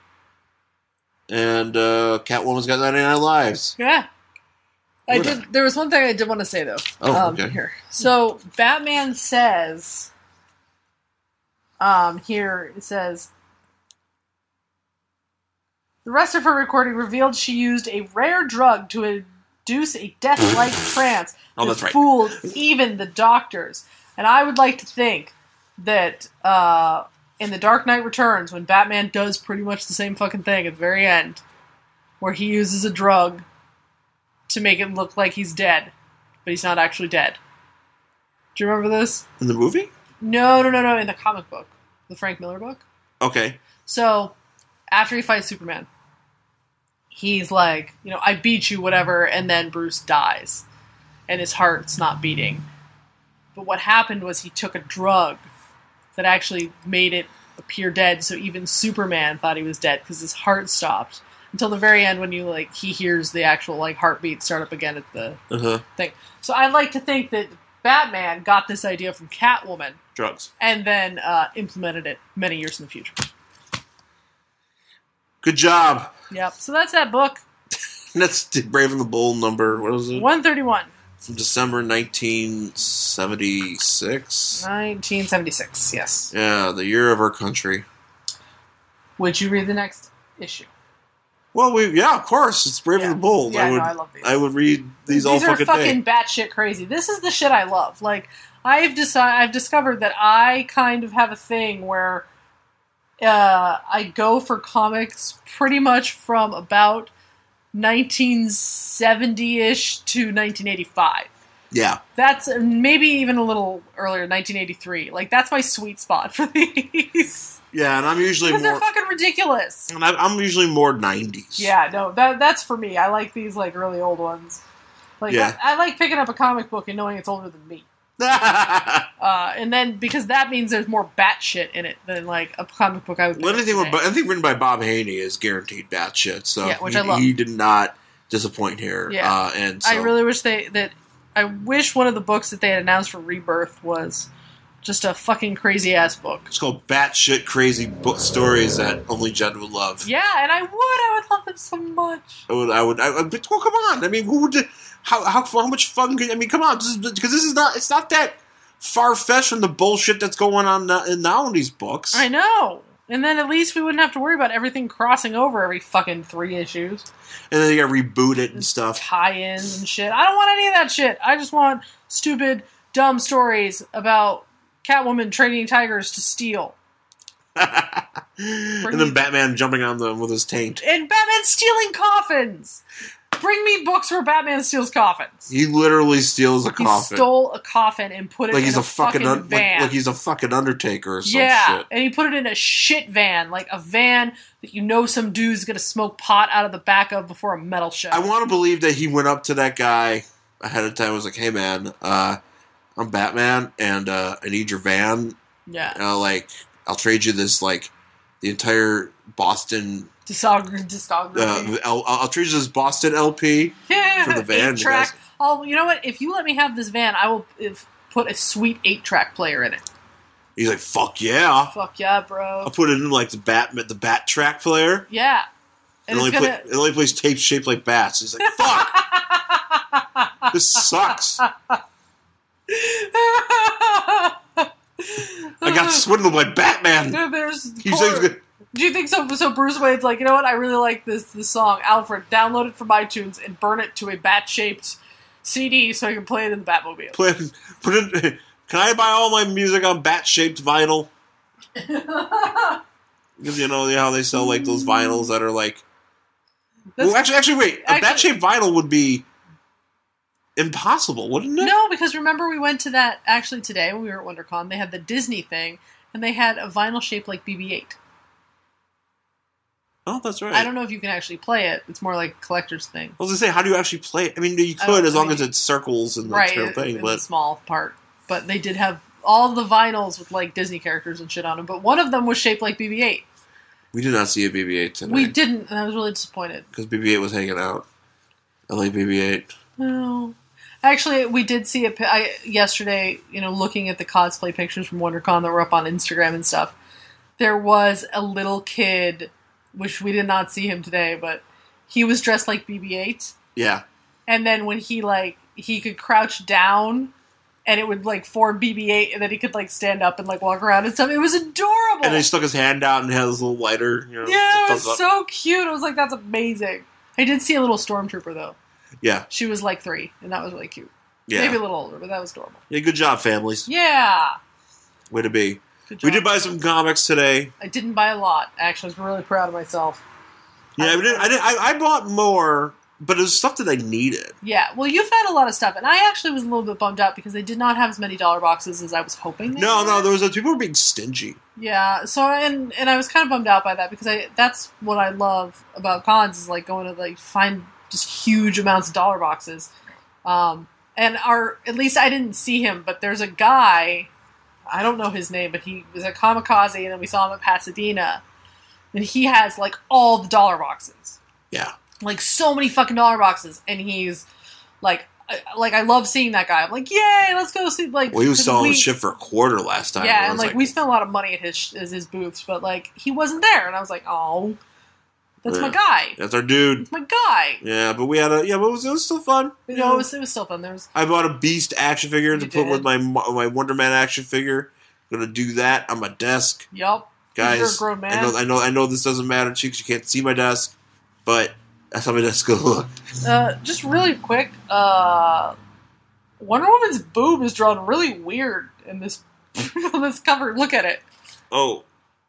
And, uh, Catwoman's got ninety-nine lives.
Yeah. I
What?
did. There was one thing I did want to say, though.
Oh,
um,
okay.
Here. So, Batman says, um, here, it says, The rest of her recording revealed she used a rare drug to induce a death-like trance
Oh,
that
that's right.
fooled even the doctors. And I would like to think that uh, in The Dark Knight Returns, when Batman does pretty much the same fucking thing at the very end, where he uses a drug to make it look like he's dead, but he's not actually dead. Do you remember this?
In the movie?
No, no, no, no, in the comic book. The Frank Miller book.
Okay.
So, after he fights Superman, he's like, you know, I beat you, whatever, and then Bruce dies. And his heart's not beating. But what happened was he took a drug that actually made it appear dead, so even Superman thought he was dead because his heart stopped. Until the very end when you, like, he hears the actual, like, heartbeat start up again at the
Uh-huh.
thing. So I'd like to think that Batman got this idea from Catwoman.
Drugs.
And then uh, implemented it many years in the future.
Good job.
Yep. So that's that book.
That's Brave and the Bold number, what was it?
one thirty-one.
From December nineteen seventy-six?
nineteen seventy-six, yes.
Yeah, the year of our country.
Would you read the next issue?
Well, we yeah, of course. It's Brave
Yeah.
and the Bold.
Yeah,
I would,
no, I love these.
I would read these,
These
all
are
fucking,
fucking
day.
batshit crazy. This is the shit I love. Like, I've decided, I've discovered that I kind of have a thing where uh, I go for comics pretty much from about nineteen seventy-ish to nineteen eighty-five.
Yeah.
That's uh, maybe even a little earlier, nineteen eighty-three. Like, that's my sweet spot for these.
Yeah, and I'm usually
Because
more...
they're fucking ridiculous.
And I- I'm usually more nineties.
Yeah, no, that that's for me. I like these, like, really old ones. Like,
Yeah.
I, I like picking up a comic book and knowing it's older than me. uh, and then, because that means there's more batshit in it than, like, a comic book I would pick
Well,
up
anything, with,
today.
anything written by Bob Haney is guaranteed batshit, so
Yeah, which
he,
I love.
he did not disappoint here.
Yeah.
Uh, and so,
I really wish they, that, I wish one of the books that they had announced for Rebirth was just a fucking crazy-ass book.
It's called Batshit Crazy Book Stories that only Jen would love.
Yeah, and I would. I would love them so much.
I would, I would, I would but, well, come on. I mean, who would, how, how, how much fun can, I mean, come on, because this is not, it's not that far-fetched from the bullshit that's going on now, now in these books.
I know. And then at least we wouldn't have to worry about everything crossing over every fucking three issues.
And then you gotta reboot it and stuff.
Tie-ins and shit. I don't want any of that shit. I just want stupid, dumb stories about Catwoman training tigers to steal.
And then Batman jumping on them with his taint.
And Batman stealing coffins! Bring me books where Batman steals coffins.
He literally steals a
He
coffin.
stole a coffin and put it
like
in
he's
a,
a fucking,
fucking
un-
van.
like, like he's a fucking Undertaker or some
yeah,
shit.
and he put it in a shit van, like a van that you know some dude's gonna smoke pot out of the back of before a metal show.
I want to believe that he went up to that guy ahead of time and was like, hey man, uh, I'm Batman and uh, I need your van.
Yeah.
Uh, like, I'll trade you this, like, the entire Boston...
Discography. discography.
Uh, I'll, I'll trade you this Boston L P for the van.
Eight track. Oh, you know what? If you let me have this van, I will if, put a sweet eight track player in it.
He's like, fuck yeah.
Fuck yeah, bro.
I'll put it in, like, the bat, the bat track player.
Yeah.
And
And
it only,
it's gonna...
play, it only plays tapes shaped like bats. He's like, fuck! This sucks. I got swindled by Batman.
Dude, there's
He says,
poor- Do you think so? So Bruce Wayne's like, you know what? I really like this this song. Alfred, download it from iTunes and burn it to a bat-shaped C D so I can play it in the Batmobile.
play, put it, can I buy all my music on bat-shaped vinyl? Because you know how they sell like those vinyls that are like.
That's-
well, actually, actually, wait. A
actually-
bat-shaped vinyl would be impossible, wouldn't it?
No, because remember we went to that actually today when we were at WonderCon. They had the Disney thing, and they had a vinyl shaped like B B eight.
Oh, that's right.
I don't know if you can actually play it. It's more like a collector's thing.
I was gonna say, how do you actually play it? I mean, you
I
could
don't-
as
I
long
mean-
as it circles and the
Right,
whole
in,
thing,
in
but
the small part. But they did have all the vinyls with like Disney characters and shit on them. But one of them was shaped like B B eight.
we did not see a B B eight today.
We didn't, and I was really disappointed.
because B B eight was hanging out. L A B B eight.
No. Actually, we did see it I, yesterday, you know, looking at the cosplay pictures from WonderCon that were up on Instagram and stuff. There was a little kid, which we did not see him today, but he was dressed like B B eight.
Yeah.
And then when he, like, he could crouch down and it would like form B B eight, and then he could like stand up and like walk around and stuff. It was adorable.
And he stuck his hand out and had his little lighter. You know,
yeah, it was
thumbs up.
so cute. I was like, that's amazing. I did see a little stormtrooper though.
Yeah.
She was like three, and that was really cute.
Yeah.
Maybe a little older, but that was adorable.
Yeah, good job, families.
Yeah.
Way to be.
Good job.
We did buy some comics today.
I didn't buy a lot. Actually, I was really proud of myself.
Yeah, I, did, I, did, I, I bought more, but it was stuff that I needed.
Yeah, well, you found a lot of stuff, and I actually was a little bit bummed out because they did not have as many dollar boxes as I was hoping they
No,
would.
no, there was a, people were being stingy.
Yeah, so and and I was kind of bummed out by that because I that's what I love about cons is like going to like find just huge amounts of dollar boxes. Um, and our at least I didn't see him, but there's a guy, I don't know his name, but he was at Kamikaze, and then we saw him at Pasadena, and he has like all the dollar boxes.
Yeah.
Like, so many fucking dollar boxes, and he's, like, I, like, I love seeing that guy. I'm like, yay, let's go see, like...
Well, he was
'cause
selling
we,
his shit for a quarter last time.
Yeah,
I
and,
was
like,
like,
we spent a lot of money at his at his booths, but, like, he wasn't there, and I was like, oh, that's
yeah.
my guy.
That's our dude.
That's my guy.
Yeah, but we had a... Yeah, but it was, it was still fun.
You know, it was, it was still fun. There was...
I bought a Beast action figure to
You
put
did.
with my my Wonder Man action figure. Gonna do that on my desk.
Yup.
Guys,
You're a grown man.
I know, I know, I know this doesn't matter to you because you can't see my desk, but that's how my desk will look.
Uh, just really quick, uh, Wonder Woman's boob is drawn really weird in this on this cover. Look at it.
Oh,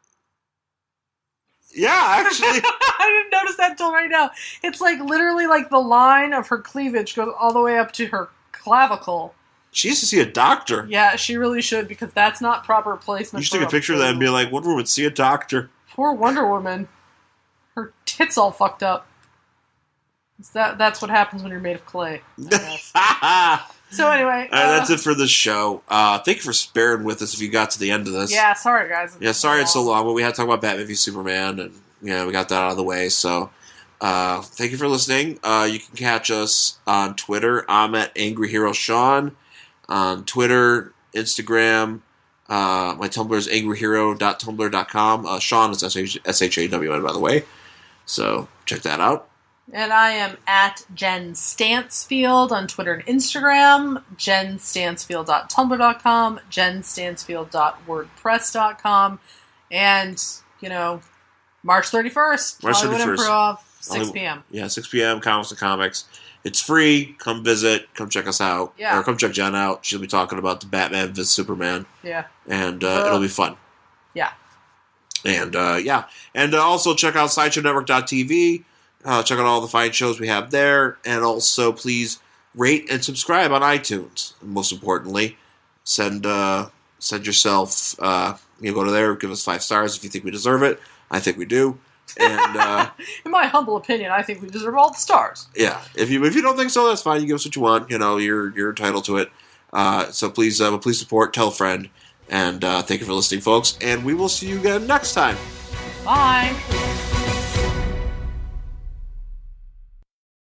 yeah, actually,
I didn't notice that until right now. It's like literally like the line of her cleavage goes all the way up to her clavicle.
she used to see a doctor.
Yeah, she really should because that's not proper placement.
You should
for
take a picture of that and be like, "Wonder Woman, see a doctor."
Poor Wonder Woman. Her tits all fucked up. That that's what happens when you're made of clay. I guess. So anyway,
Uh,
uh,
that's it for the show. Uh, thank you for sparing with us if you got to the end of this.
Yeah, sorry guys.
Yeah, sorry it's so long, but we had to talk about Batman v Superman, and yeah, we got that out of the way. So, uh, thank you for listening. Uh, you can catch us on Twitter. I'm at Angry Hero Sean on Twitter, Instagram. Uh, my Tumblr is angry hero dot tumblr dot com. Uh, Sean is S H A W N, by the way. So check that out.
And I am at Jen Stansfield on Twitter and Instagram, jen stansfield dot tumblr dot com, jen stansfield dot wordpress dot com, and, you know, March thirty-first,
March
Hollywood
thirty-first.
Improv, six p.m.
Yeah, six p.m., Comics and Comics. It's free. Come visit. Come check us out.
Yeah.
Or come check Jen out. She'll be talking about the Batman v Superman.
Yeah.
And uh,
Uh,
it'll be fun.
Yeah.
And, uh, yeah. And uh, also check out sideshow network dot t v. Uh, check out all the fine shows we have there. And also, please rate and subscribe on iTunes. And most importantly, send uh, send yourself, uh, you know, go to there, give us five stars if you think we deserve it. I think we do. And, uh,
In my humble opinion, I think we deserve all the stars.
yeah, if you if you don't think so, that's fine. You give us what you want. You know, you're you're entitled to it. Uh, so please, uh, please support, tell a friend. And uh, thank you for listening, folks. And we will see you again next time.
Bye.